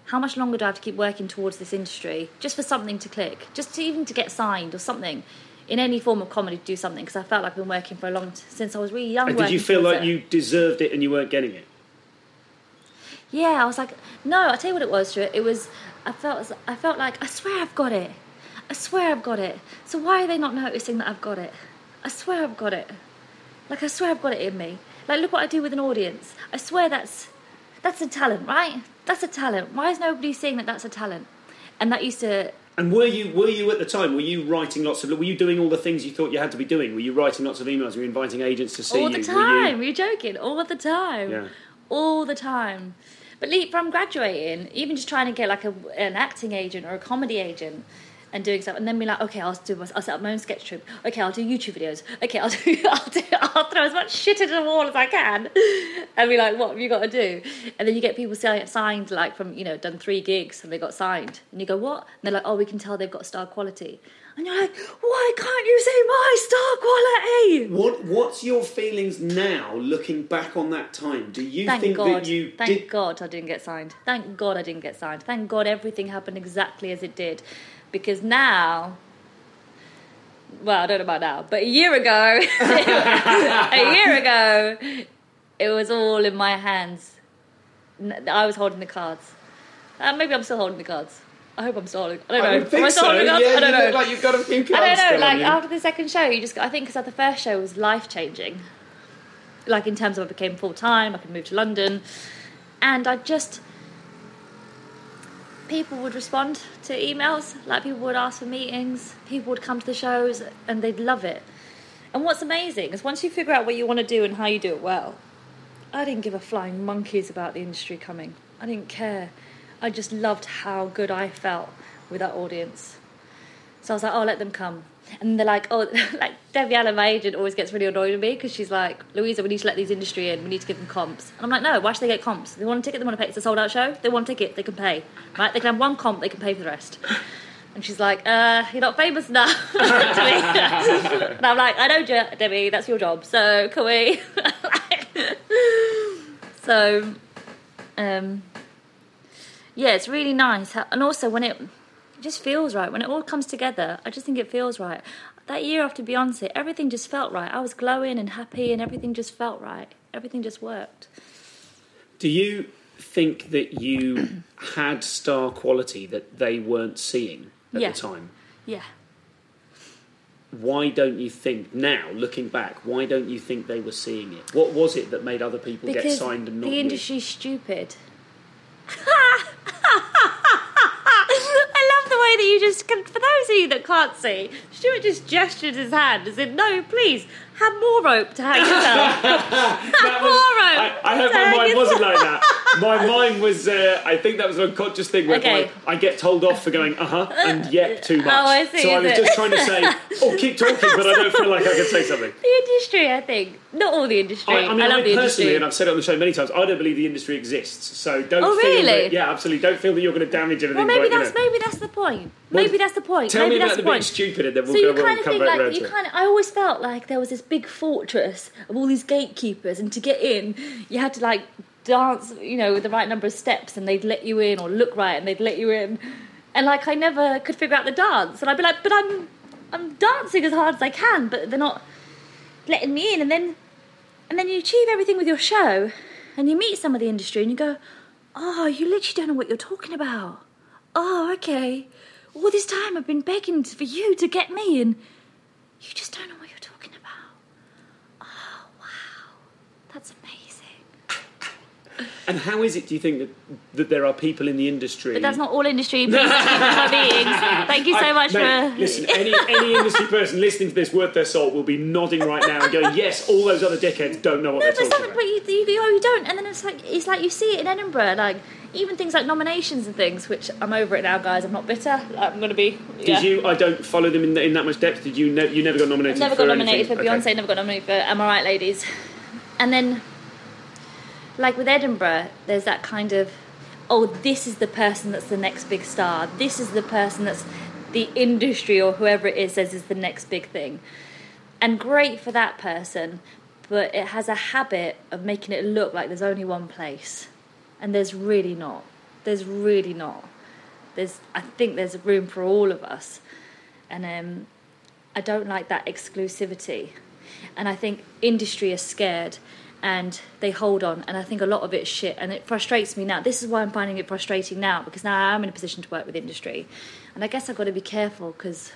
how much longer do I have to keep working towards this industry just for something to click, just to even to get signed or something in any form of comedy to do something? Because I felt like I've been working for a long t- since I was really young. And did you feel like it. you deserved it and you weren't getting it? Yeah, I was like, no. I'll tell you what it was, Stuart. It was I felt I felt like I swear I've got it. I swear I've got it. So why are they not noticing that I've got it? I swear I've got it. Like I swear I've got it in me. Like look what I do with an audience. I swear that's that's a talent, right? That's a talent. Why is nobody seeing that that's a talent? And that used to. And were you were you at the time? Were you writing lots of? Were you doing all the things you thought you had to be doing? Were you writing lots of emails? Were you inviting agents to see you? All the you? time. Were you... Are you joking? All the time. Yeah. All the time. But from graduating, even just trying to get like a, an acting agent or a comedy agent and doing stuff, and then be like, okay, I'll do. I'll set up my own sketch troupe. Okay, I'll do YouTube videos. Okay, I'll do. I'll do. I'll throw as much shit at the wall as I can, and be like, what have you got to do? And then you get people signed, like from you know, done three gigs and they got signed, and you go, what? And they're like, oh, we can tell they've got star quality. And you're like, why can't you say my star quality? What What's your feelings now, looking back on that time? Do you Thank think God. that you Thank did... God I didn't get signed. Thank God I didn't get signed. Thank God everything happened exactly as it did. Because now, well, I don't know about now, but a year ago, a year ago, it was all in my hands. I was holding the cards. Uh, maybe I'm still holding the cards. I hope I'm still holding. I don't know. I would think Am I still so. holding cards? Yeah, I don't you know. look like you've got a few cards. I don't know. Still Like on you. after the second show, you just. I think because the first show was life changing. Like in terms of I became full time, I could move to London, and I just. People would respond to emails. Like people would ask for meetings. People would come to the shows, and they'd love it. And what's amazing is once you figure out what you want to do and how you do it well, I didn't give a flying monkeys about the industry coming. I didn't care. I just loved how good I felt with that audience. So I was like, oh, let them come. And they're like, oh, like Debbie Allen, my agent, always gets really annoyed with me because she's like, Louisa, we need to let these industry in. We need to give them comps. And I'm like, no, why should they get comps? They want a ticket, they want to pay. It's a sold-out show. They want a ticket, they can pay. Right? They can have one comp, they can pay for the rest. And she's like, uh, you're not famous enough to me. And I'm like, I know, Debbie, that's your job. So can we? so, um... yeah, it's really nice. And also when it, it just feels right. When it all comes together, I just think it feels right. That year after Beyonce, everything just felt right. I was glowing and happy and everything just felt right. Everything just worked. Do you think that you had star quality that they weren't seeing at yeah. the time? Yeah. Why don't you think, now, looking back, why don't you think they were seeing it? What was it that made other people because get signed and not the you? industry's stupid. I love the way that you just, for those of you that can't see, Stuart just gestured his hand as in, no, please, have more rope to hang yourself. have more was, rope. I, I hope my mind wasn't like that. My mind was, uh, I think that was an unconscious thing where Okay. I, I get told off for going, uh-huh, and yep, too much. Oh, I see, so I is was it? just trying to say, oh, keep talking, but I don't feel like I can say something. The industry, I think. Not all the industry. I, I mean, I, love the personally, industry. and I've said it on the show many times, I don't believe the industry exists. So don't Oh, feel really? that, yeah, absolutely. Don't feel that you're going to damage anything. Well, maybe by, you that's know. maybe that's the point. Well, Maybe that's the point. Tell maybe me that's about the the point. being stupid, and then we'll so go you we'll kind of come think back like around you to it. kind of. I always felt like there was this big fortress of all these gatekeepers, and to get in, you had to like dance, you know, with the right number of steps, and they'd let you in, or look right, and they'd let you in. And like I never could figure out the dance, and I'd be like, but I'm, I'm dancing as hard as I can, but they're not letting me in. And then, and then you achieve everything with your show, and you meet some of the industry, and you go, oh, you literally don't know what you're talking about. Oh, okay. All this time I've been begging for you to get me, and you just don't know what you're talking about. Oh, wow. That's amazing. And how is it, do you think, that, that there are people in the industry... But that's not all industry. Please keep my meetings. Thank you so I, much mate, for... Listen, any, any industry person listening to this worth their salt will be nodding right now and going, yes, all those other dickheads don't know what No, they're but, talking some, about. but you, you, you, oh, you don't. And then it's like it's like you see it in Edinburgh, like even things like nominations and things, which I'm over it now, guys. I'm not bitter. I'm going to be... Yeah. Did you... I don't follow them in, in that much depth. Did you... Ne- you never got nominated Never for got nominated anything? for Beyonce, Okay. never got nominated for Am I Right, Ladies? And then, like with Edinburgh, there's that kind of, oh, this is the person that's the next big star. This is the person that's the industry or whoever it is says is the next big thing. And great for that person, but it has a habit of making it look like there's only one place. And there's really not. There's really not. There's, I think there's room for all of us. And um, I don't like that exclusivity. And I think industry is scared and they hold on. And I think a lot of it's shit. And it frustrates me now. This is why I'm finding it frustrating now, because now I'm in a position to work with industry. And I guess I've got to be careful because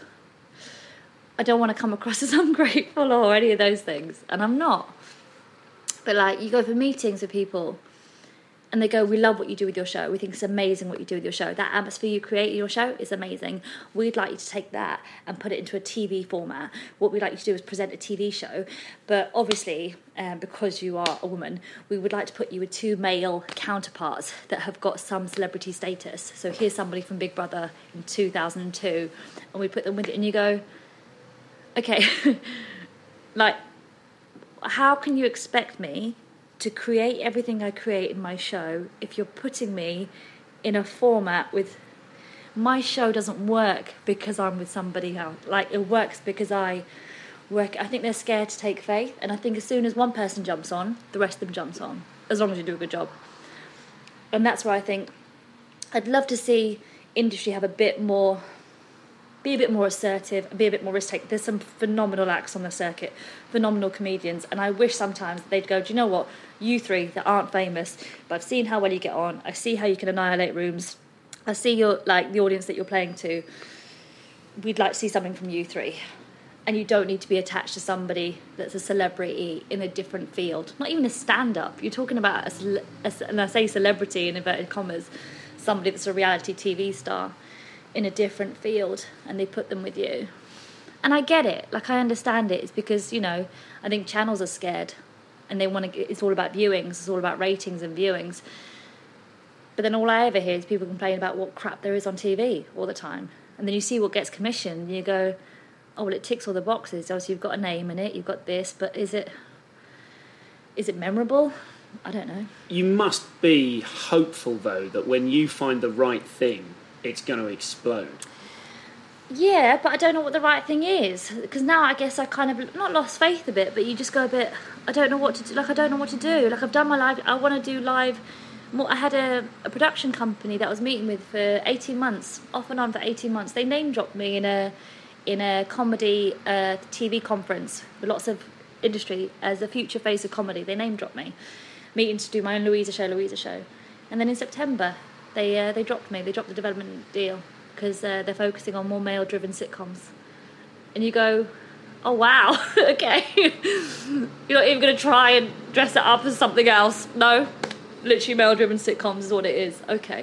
I don't want to come across as ungrateful or any of those things. And I'm not. But like, you go for meetings with people and they go, we love what you do with your show. We think it's amazing what you do with your show. That atmosphere you create in your show is amazing. We'd like you to take that and put it into a T V format. What we'd like you to do is present a T V show. But obviously, um, because you are a woman, we would like to put you with two male counterparts that have got some celebrity status. So here's somebody from Big Brother in two thousand two. And we put them with it and you go, okay, like, how can you expect me to create everything I create in my show if you're putting me in a format with... My show doesn't work because I'm with somebody else. Like, it works because I work... I think they're scared to take faith, and I think as soon as one person jumps on, the rest of them jumps on, as long as you do a good job. And that's where I think I'd love to see industry have a bit more... be a bit more assertive and be a bit more risk-taking. There's some phenomenal acts on the circuit, phenomenal comedians, and I wish sometimes they'd go, do you know what, you three that aren't famous, but I've seen how well you get on, I see how you can annihilate rooms, I see your like the audience that you're playing to, we'd like to see something from you three. And you don't need to be attached to somebody that's a celebrity in a different field, not even a stand-up. You're talking about, a, a, and I say celebrity in inverted commas, somebody that's a reality T V star in a different field, and they put them with you. And I get it, like I understand it. It's because, you know, I think channels are scared and they want to, it's all about viewings, it's all about ratings and viewings. But then all I ever hear is people complain about what crap there is on T V all the time. And then you see what gets commissioned and you go, oh, well, it ticks all the boxes. Obviously you've got a name in it, you've got this, but is it is it memorable? I don't know. You must be hopeful, though, that when you find the right thing, it's going to explode. Yeah, but I don't know what the right thing is, because now I guess I kind of not lost faith a bit, but you just go a bit, I don't know what to do, like I don't know what to do, like I've done my live, I want to do live more. I had a, a production company that I was meeting with for eighteen months, off and on for eighteen months. They name dropped me in a in a comedy uh, T V conference with lots of industry as a future face of comedy. They name dropped me, meeting to do my own Louisa show, Louisa show, and then in September they uh, they dropped me. They dropped the development deal because uh, they're focusing on more male-driven sitcoms. And you go, oh wow, okay. You're not even going to try and dress it up as something else. No, literally male-driven sitcoms is what it is. Okay.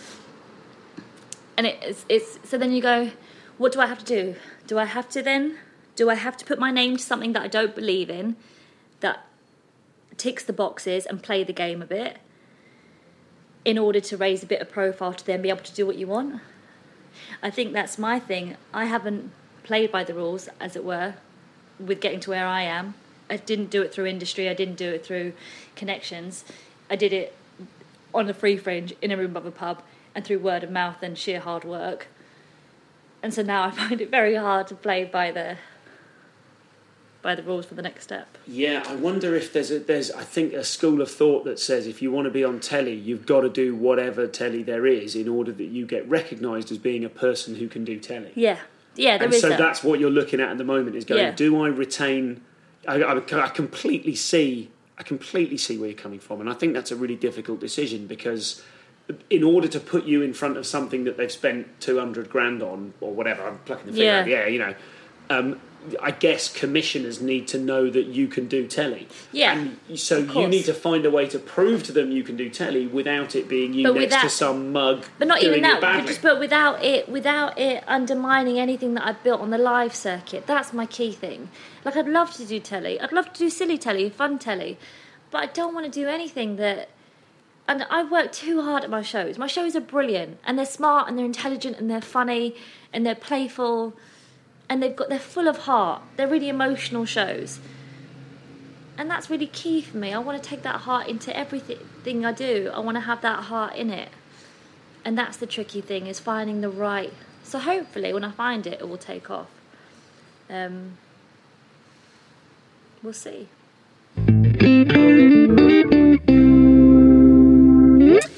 And it's it's so then you go, what do I have to do? Do I have to then? Do I have to put my name to something that I don't believe in, that ticks the boxes and play the game a bit, in order to raise a bit of profile to then be able to do what you want? I think that's my thing. I haven't played by the rules, as it were, with getting to where I am. I didn't do it through industry. I didn't do it through connections. I did it on the free fringe, in a room above a pub, and through word of mouth and sheer hard work. And so now I find it very hard to play by the by the rules for the next step. Yeah, I wonder if there's a, there's I think a school of thought that says if you want to be on telly, you've got to do whatever telly there is in order that you get recognised as being a person who can do telly. Yeah, yeah, there and is so that. That's what you're looking at at the moment, is going, Yeah. do I retain... I, I, I completely see I completely see where you're coming from, and I think that's a really difficult decision, because in order to put you in front of something that they've spent two hundred grand on, or whatever, I'm plucking the figure Yeah. out, yeah, you know, um, I guess commissioners need to know that you can do telly. Yeah, And so of you course. need to find a way to prove to them you can do telly without it being you But next without- to some mug But not doing even it that, but badly. just but without it, without it undermining anything that I've built on the live circuit. That's my key thing. Like, I'd love to do telly. I'd love to do silly telly, fun telly, but I don't want to do anything that. And I work too hard at my shows. My shows are brilliant, and they're smart, and they're intelligent, and they're funny, and they're playful, and they've got they're full of heart. They're really emotional shows. And that's really key for me. I want to take that heart into everything I do. I want to have that heart in it. And that's the tricky thing, is finding the right... So hopefully when I find it, it will take off. Um, we'll see. Do you know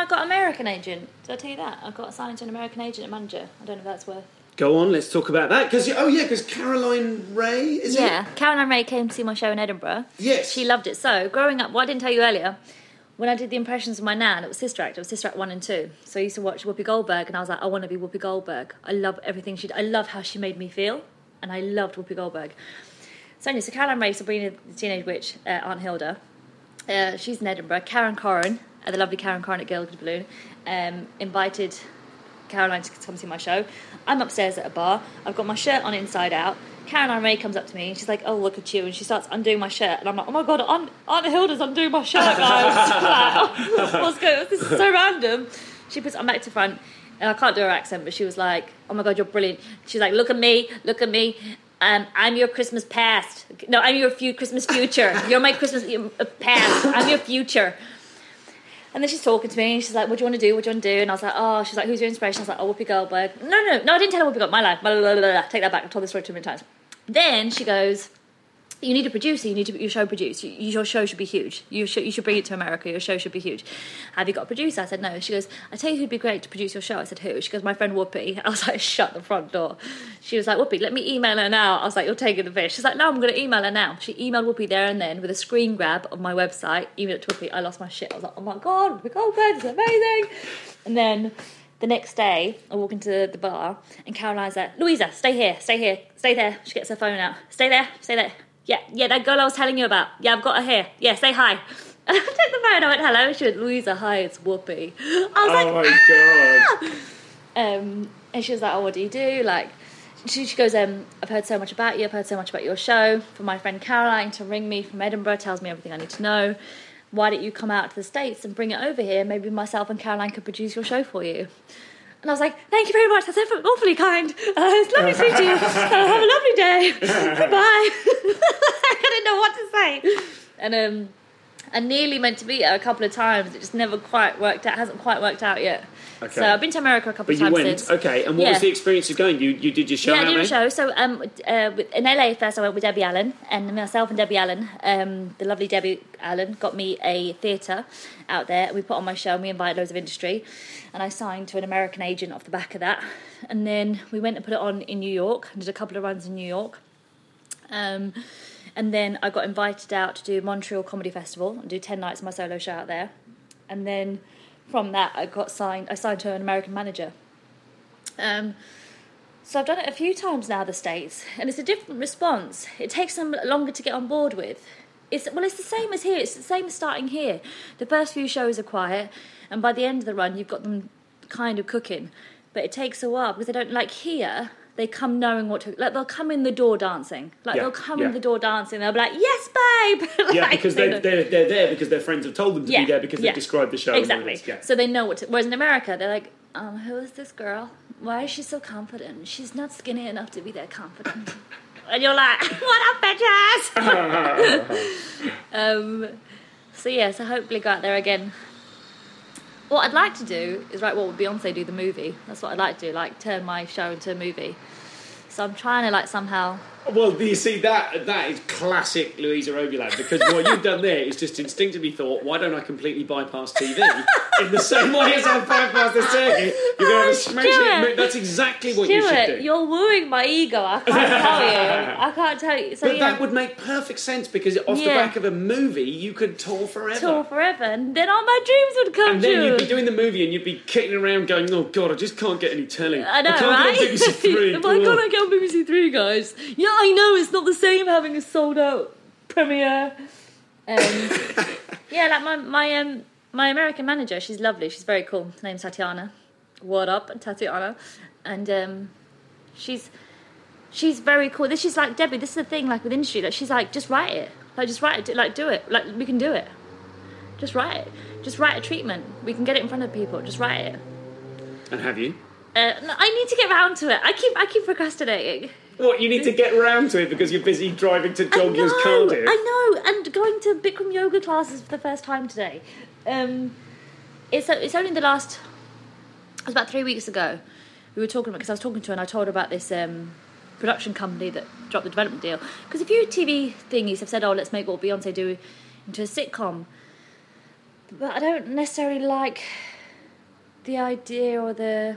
I got an American agent? Did I tell you that? I got assigned to an American agent and manager. I don't know if that's worth... Go on, let's talk about that. Because oh yeah, because Caroline Ray, is yeah, it? Yeah, Caroline Ray came to see my show in Edinburgh. Yes. She loved it. So, growing up, what I didn't tell you earlier, when I did the impressions of my nan, it was Sister Act. It was Sister Act one and two. So I used to watch Whoopi Goldberg, and I was like, I want to be Whoopi Goldberg. I love everything she did. I love how she made me feel, and I loved Whoopi Goldberg. So anyway, so Caroline Ray, Sabrina the Teenage Witch, uh, Aunt Hilda, uh, she's in Edinburgh. Karen Corrin, uh, the lovely Karen Corrin at Gilded Balloon, um, invited Caroline to come see my show. I'm upstairs at a bar. I've got my shirt on inside out. Caroline Ray comes up to me and she's like, oh, look at you. And she starts undoing my shirt. And I'm like, oh my God, Aunt, Aunt Hilda's undoing my shirt, guys. Like, what's going on? This is so random. She puts it on back to front. And I can't do her accent, but she was like, oh my God, you're brilliant. She's like, look at me, look at me. Um, I'm your Christmas past. No, I'm your few Christmas future. You're my Christmas past. I'm your future. And then she's talking to me, and she's like, what do you want to do, what do you want to do? And I was like, oh, she's like, who's your inspiration? I was like, oh, Whoopi Goldberg. No, no, no, I didn't tell her Whoopi Goldberg, my life, blah, blah, blah, blah. Take that back, I've told this story too many times. Then she goes, you need a producer, you need to, your show produced, you, your show should be huge, you should, you should bring it to America, your show should be huge. Have you got a producer? I said, no. She goes, I tell you who'd be great to produce your show. I said, who? She goes, my friend Whoopi. I was like, shut the front door. She was like, Whoopi, let me email her now. I was like, you're taking the piss. She's like, no, I'm going to email her now. She emailed Whoopi there and then with a screen grab of my website, emailed it to Whoopi. I lost my shit. I was like, oh my God, Whoopi Goldberg, it's amazing. And then the next day, I walk into the bar and Caroline's like, Louisa, stay here, stay here, stay there. She gets her phone out. Stay there, stay there. Yeah, yeah, that girl I was telling you about. Yeah, I've got her here. Yeah, say hi. And I took the phone, I went, hello. She went, Louisa, hi, it's Whoopi. I was oh like, my ah! God. Um, and she was like, oh, what do you do? Like, she, she goes, um, I've heard so much about you. I've heard so much about your show. From my friend Caroline to ring me from Edinburgh, tells me everything I need to know. Why don't you come out to the States and bring it over here? Maybe myself and Caroline could produce your show for you. And I was like, thank you very much. That's awfully kind. Uh, it's lovely to meet you. Uh, have a lovely day. Goodbye. I didn't know what to say. And um, I nearly meant to meet her a couple of times. It just never quite worked out. Hasn't quite worked out yet. Okay. So I've been to America a couple but of times you went, since. Okay, and what yeah. was the experience of going? You you did your show Yeah, out I did there? a show. So um, uh, in L A first I went with Debbie Allen. And myself and Debbie Allen, um, the lovely Debbie Allen, got me a theatre out there. We put on my show and we invited loads of industry. And I signed to an American agent off the back of that. And then we went and put it on in New York. And did a couple of runs in New York. Um, and then I got invited out to do Montreal Comedy Festival and do ten nights of my solo show out there. And then from that I got signed I signed to an American manager. Um, so I've done it a few times now, the States, and it's a different response. It takes them longer to get on board with. It's well it's the same as here, it's the same as starting here. The first few shows are quiet, and by the end of the run you've got them kind of cooking. But it takes a while because they don't like here. They come knowing what to... Like, they'll come in the door dancing. Like, yeah, they'll come yeah. in the door dancing. They'll be like, yes, babe! like, yeah, because they they're, they're, they're there because their friends have told them to yeah, be there because yeah. they've described the show. Exactly. Yeah. So they know what to... Whereas in America, they're like, um, who is this girl? Why is she so confident? She's not skinny enough to be that confident. And you're like, what up, bitches? um, so, yeah, so hopefully go out there again. What I'd like to do is, right, what would Beyonce do, the movie? That's what I'd like to do, like, turn my show into a movie. So I'm trying to, like, somehow... Well, you see, that that is classic Louisa Oberland, because what you've done there is just instinctively thought, why don't I completely bypass T V? In the same way as I've bypassed the circuit, you're going to have a smash. That's exactly what Stuart, you should do. You're wooing my ego, I can't tell you. I can't tell you. So, but yeah. that would make perfect sense, because off yeah. the back of a movie, you could tour forever. Tour forever, and then all my dreams would come and then true. you'd be doing the movie, and you'd be kicking around going, oh, God, I just can't get any telly. I know, I can't right? get on B B C Three. Why can't I get on B B C Three, guys? Yeah, I know, it's not the same having a sold-out premiere. Um, yeah, like my my um my American manager, she's lovely, she's very cool. Her name's Tatiana. What up, Tatiana? And um, she's she's very cool. This is like Debbie. This is the thing, like with industry, like she's like, just write it, like just write it, like do it, like we can do it. Just write it. Just write a treatment. We can get it in front of people. Just write it. And have you? Uh, no, I need to get round to it. I keep I keep procrastinating. What, you need to get around to it because you're busy driving to Joggers Cardiff? I know, and going to Bikram yoga classes for the first time today. Um, it's it's only the last... It was about three weeks ago. We were talking about... Because I was talking to her and I told her about this um, production company that dropped the development deal. Because a few T V thingies have said, oh, let's make what Beyonce do into a sitcom. But I don't necessarily like the idea or the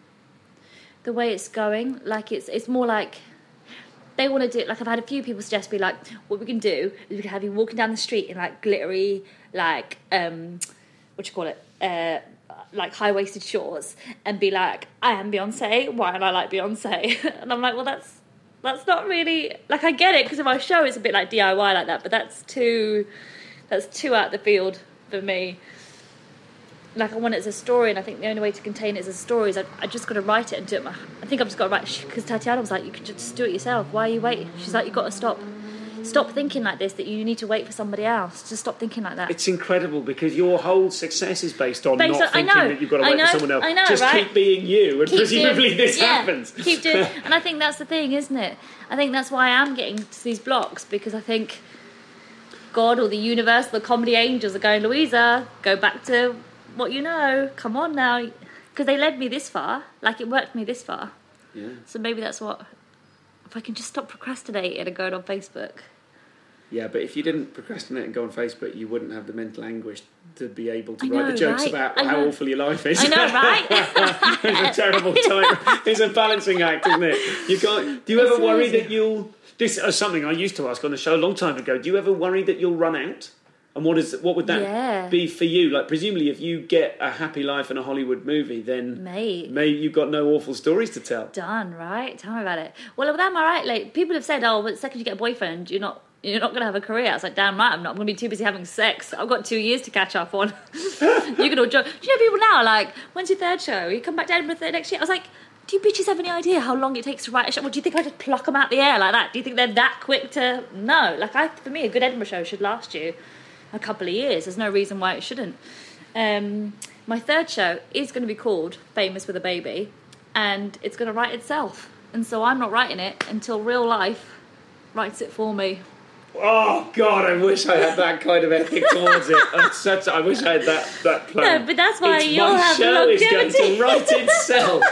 the way it's going. Like it's it's more like they want to do it. Like I've had a few people suggest me like, what we can do is we can have you walking down the street in like glittery, like um, what do you call it, uh, like high waisted shorts, and be like, I am Beyonce. Why don't I like Beyonce? And I'm like, well, that's that's not really like I get it because in my show it's a bit like D I Y like that, but that's too that's too out the field for me. Like I want it as a story, and I think the only way to contain it as a story is I, I just got to write it and do it. My, I think I've just got to write because Tatiana was like, you can just do it yourself. Why are you waiting? She's like, you've got to stop. Stop thinking like this, that you need to wait for somebody else. Just stop thinking like that. It's incredible because your whole success is based on based not on, thinking that you've got to wait know, for someone else. I know, Just right? keep being you, and keep presumably doing, this yeah, happens. Keep doing, and I think that's the thing, isn't it? I think that's why I'm getting to these blocks, because I think God or the universe, the comedy angels are going, Louisa, go back to what you know. Come on now, because they led me this far. Like it worked me this far. Yeah. So maybe that's what. If I can just stop procrastinating and going on Facebook. Yeah, but if you didn't procrastinate and go on Facebook, you wouldn't have the mental anguish to be able to I write know, the jokes right? about I how know. awful your life is. I know, right? It's a terrible time. It's a balancing act, isn't it? You got. Do you It's ever worry easy. that you'll? This is something I used to ask on the show a long time ago. Do you ever worry that you'll run out? And what is what would that Yeah. be for you? Like, presumably, if you get a happy life in a Hollywood movie, then Mate. maybe you've got no awful stories to tell. Done, right? Tell me about it. Well, with that, am I right? Like people have said, oh, but the second you get a boyfriend, you're not. You're not going to have a career. I was like, damn right, I'm not. I'm going to be too busy having sex. I've got two years to catch up on. You can all joke. Do you know people now are like, when's your third show? You come back to Edinburgh next year? I was like, do you bitches have any idea how long it takes to write a show? Well, do you think I just pluck them out the air like that? Do you think they're that quick to... No. Like, I, for me, a good Edinburgh show should last you a couple of years. There's no reason why it shouldn't. Um, my third show is going to be called Famous with a Baby, and it's going to write itself. And so I'm not writing it until real life writes it for me. Oh God, I wish I had that kind of ethic towards it. That's such, I wish I had that that plan. No, but that's why it's, you'll my have show is going longevity. to write itself.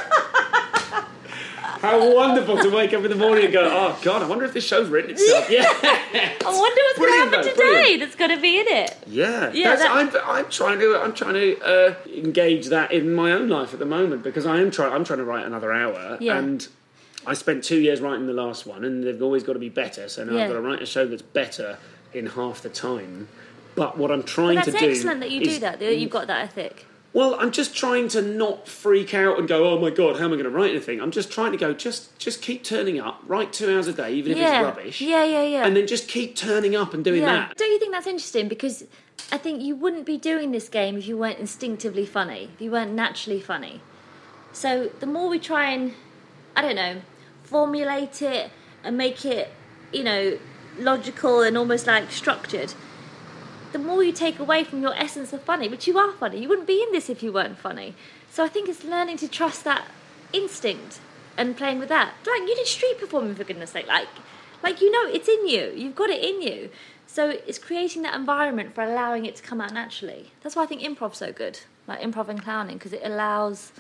How wonderful to wake up in the morning and go, oh God, I wonder if this show's written itself. Yeah. I wonder what's going to Brilliant, happen though, today brilliant. that's going to be in it. Yeah, Yeah, That's, that- I'm, I'm trying to I'm trying to uh, engage that in my own life at the moment because I am trying I'm trying to write another hour Yeah. and I spent two years writing the last one and they've always got to be better. So now Yeah. I've got to write a show that's better in half the time. But what I'm trying But to that's do excellent that you is, do that, that you've got that ethic. Well, I'm just trying to not freak out and go, oh my God, how am I going to write anything? I'm just trying to go, just just keep turning up, write two hours a day, even if yeah. it's rubbish. Yeah, yeah, yeah. And then just keep turning up and doing yeah. that. Don't you think that's interesting? Because I think you wouldn't be doing this game if you weren't instinctively funny, if you weren't naturally funny. So the more we try and, I don't know, formulate it and make it, you know, logical and almost like structured, the more you take away from your essence of funny, which you are funny. You wouldn't be in this if you weren't funny. So I think it's learning to trust that instinct and playing with that. Like, you did street performing, for goodness sake. Like, like you know, it's in you. You've got it in you. So it's creating that environment for allowing it to come out naturally. That's why I think improv's so good, like improv and clowning, because it allows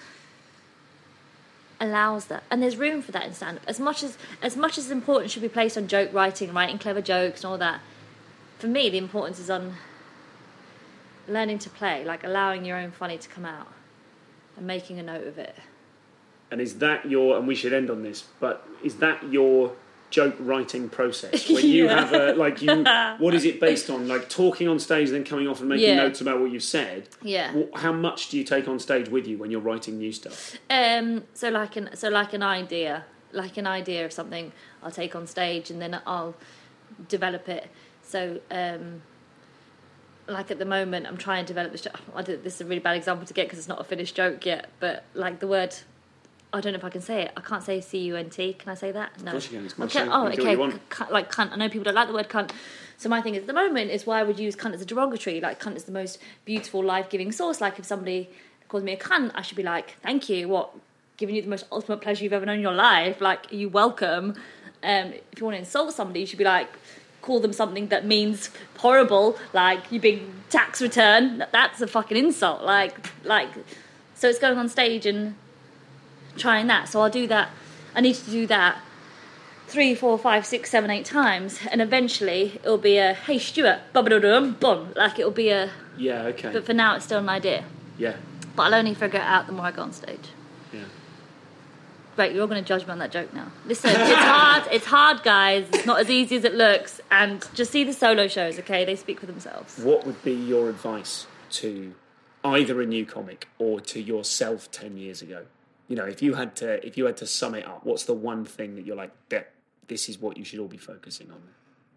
allows that. And there's room for that in stand-up. As much as, as much as importance should be placed on joke writing, writing clever jokes and all that, for me, the importance is on learning to play, like allowing your own funny to come out and making a note of it. And is that your, and we should end on this, but is that your joke writing process? When you Yeah. have a, like you, what is it based on? Like talking on stage and then coming off and making Yeah. notes about what you've said? Yeah. Wh- How much do you take on stage with you when you're writing new stuff? Um, so like an so like an idea, like an idea of something, I'll take on stage and then I'll develop it. So, um, like at the moment, I'm trying to develop this. I do, this is a really bad example to get because it's not a finished joke yet. But like the word, I don't know if I can say it. I can't say C U N T. Can I say that? No. Of course you can. It's my Okay. show. Oh, You do what okay. you want. C- like cunt. I know people don't like the word cunt. So my thing is, at the moment, is why I would use cunt as a derogatory. Like cunt is the most beautiful, life-giving source. Like if somebody calls me a cunt, I should be like, thank you. What? Giving you the most ultimate pleasure you've ever known in your life. Like, you welcome. Um, if you want to insult somebody, you should be like, call them something that means horrible, like you big tax return. That's a fucking insult. Like, like, so it's going on stage and trying that. So I'll do that. I need to do that three, four, five, six, seven, eight times, and eventually it'll be a hey Stuart, bum, like it'll be a. Yeah. Okay. But for now, it's still an idea. Yeah. but I'll only figure it out the more I go on stage. Yeah. Right, you're all going to judge me on that joke now. Listen, it's hard, it's hard, guys. It's not as easy as it looks. And just see the solo shows, okay? They speak for themselves. What would be your advice to either a new comic or to yourself ten years ago? You know, if you had to, if you had to sum it up, what's the one thing that you're like, that this is what you should all be focusing on?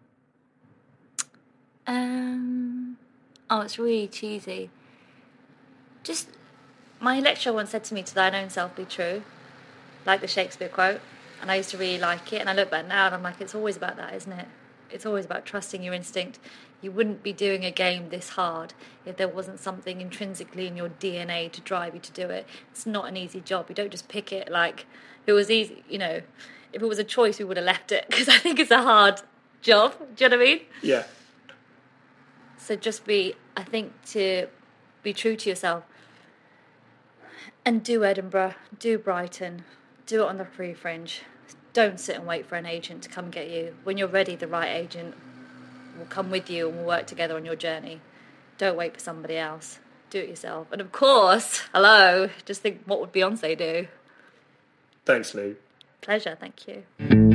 Um, oh, it's really cheesy. Just, my lecturer once said to me, to thine own self be true, like the Shakespeare quote, and I used to really like it, and I look back now and I'm like, it's always about that, isn't it? It's always about trusting your instinct. You wouldn't be doing a game this hard if there wasn't something intrinsically in your D N A to drive you to do it. It's not an easy job. You don't just pick it. Like, if it was easy, you know, if it was a choice, we would have left it, because I think it's a hard job. Do you know what I mean? Yeah. So just be, I think, to be true to yourself. And do Edinburgh, do Brighton, do it on the free fringe. Don't sit and wait for an agent to come get you. When you're ready, the right agent will come with you and we'll work together on your journey. Don't wait for somebody else. Do it yourself. And of course, hello, just think, what would Beyonce do? Thanks, Lou. Pleasure, thank you.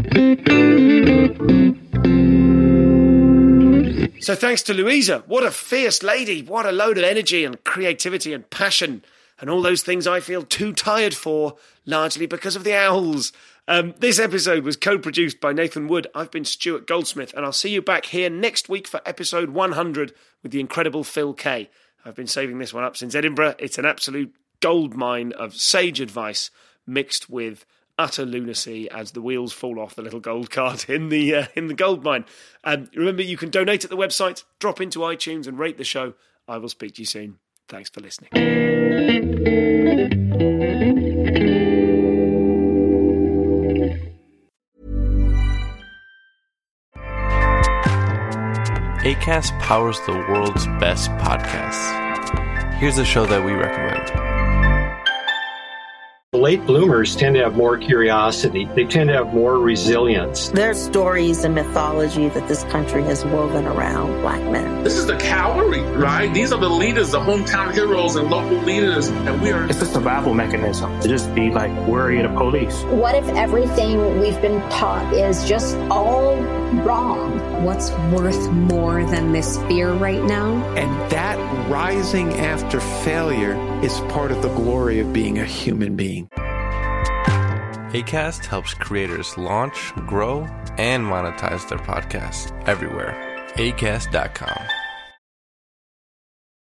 So thanks to Louisa. What a fierce lady. What a load of energy and creativity and passion and all those things I feel too tired for, largely because of the owls. Um, this episode was co-produced by Nathan Wood. I've been Stuart Goldsmith, and I'll see you back here next week for episode one hundred with the incredible Phil Kay. I've been saving this one up since Edinburgh. It's an absolute goldmine of sage advice mixed with utter lunacy as the wheels fall off the little gold cart in the uh, in the gold mine. Um, remember, you can donate at the website, drop into iTunes and rate the show. I will speak to you soon. Thanks for listening. Acast powers the world's best podcasts. Here's a show that we recommend. Late bloomers tend to have more curiosity. They tend to have more resilience. There's stories and mythology that this country has woven around black men. This is the cavalry, right? These are the leaders, the hometown heroes and local leaders. And we are... It's a survival mechanism to just be like worried of police. What if everything we've been taught is just all wrong? What's worth more than this fear right now? And that rising after failure is part of the glory of being a human being. Acast helps creators launch, grow, and monetize their podcasts everywhere. Acast dot com.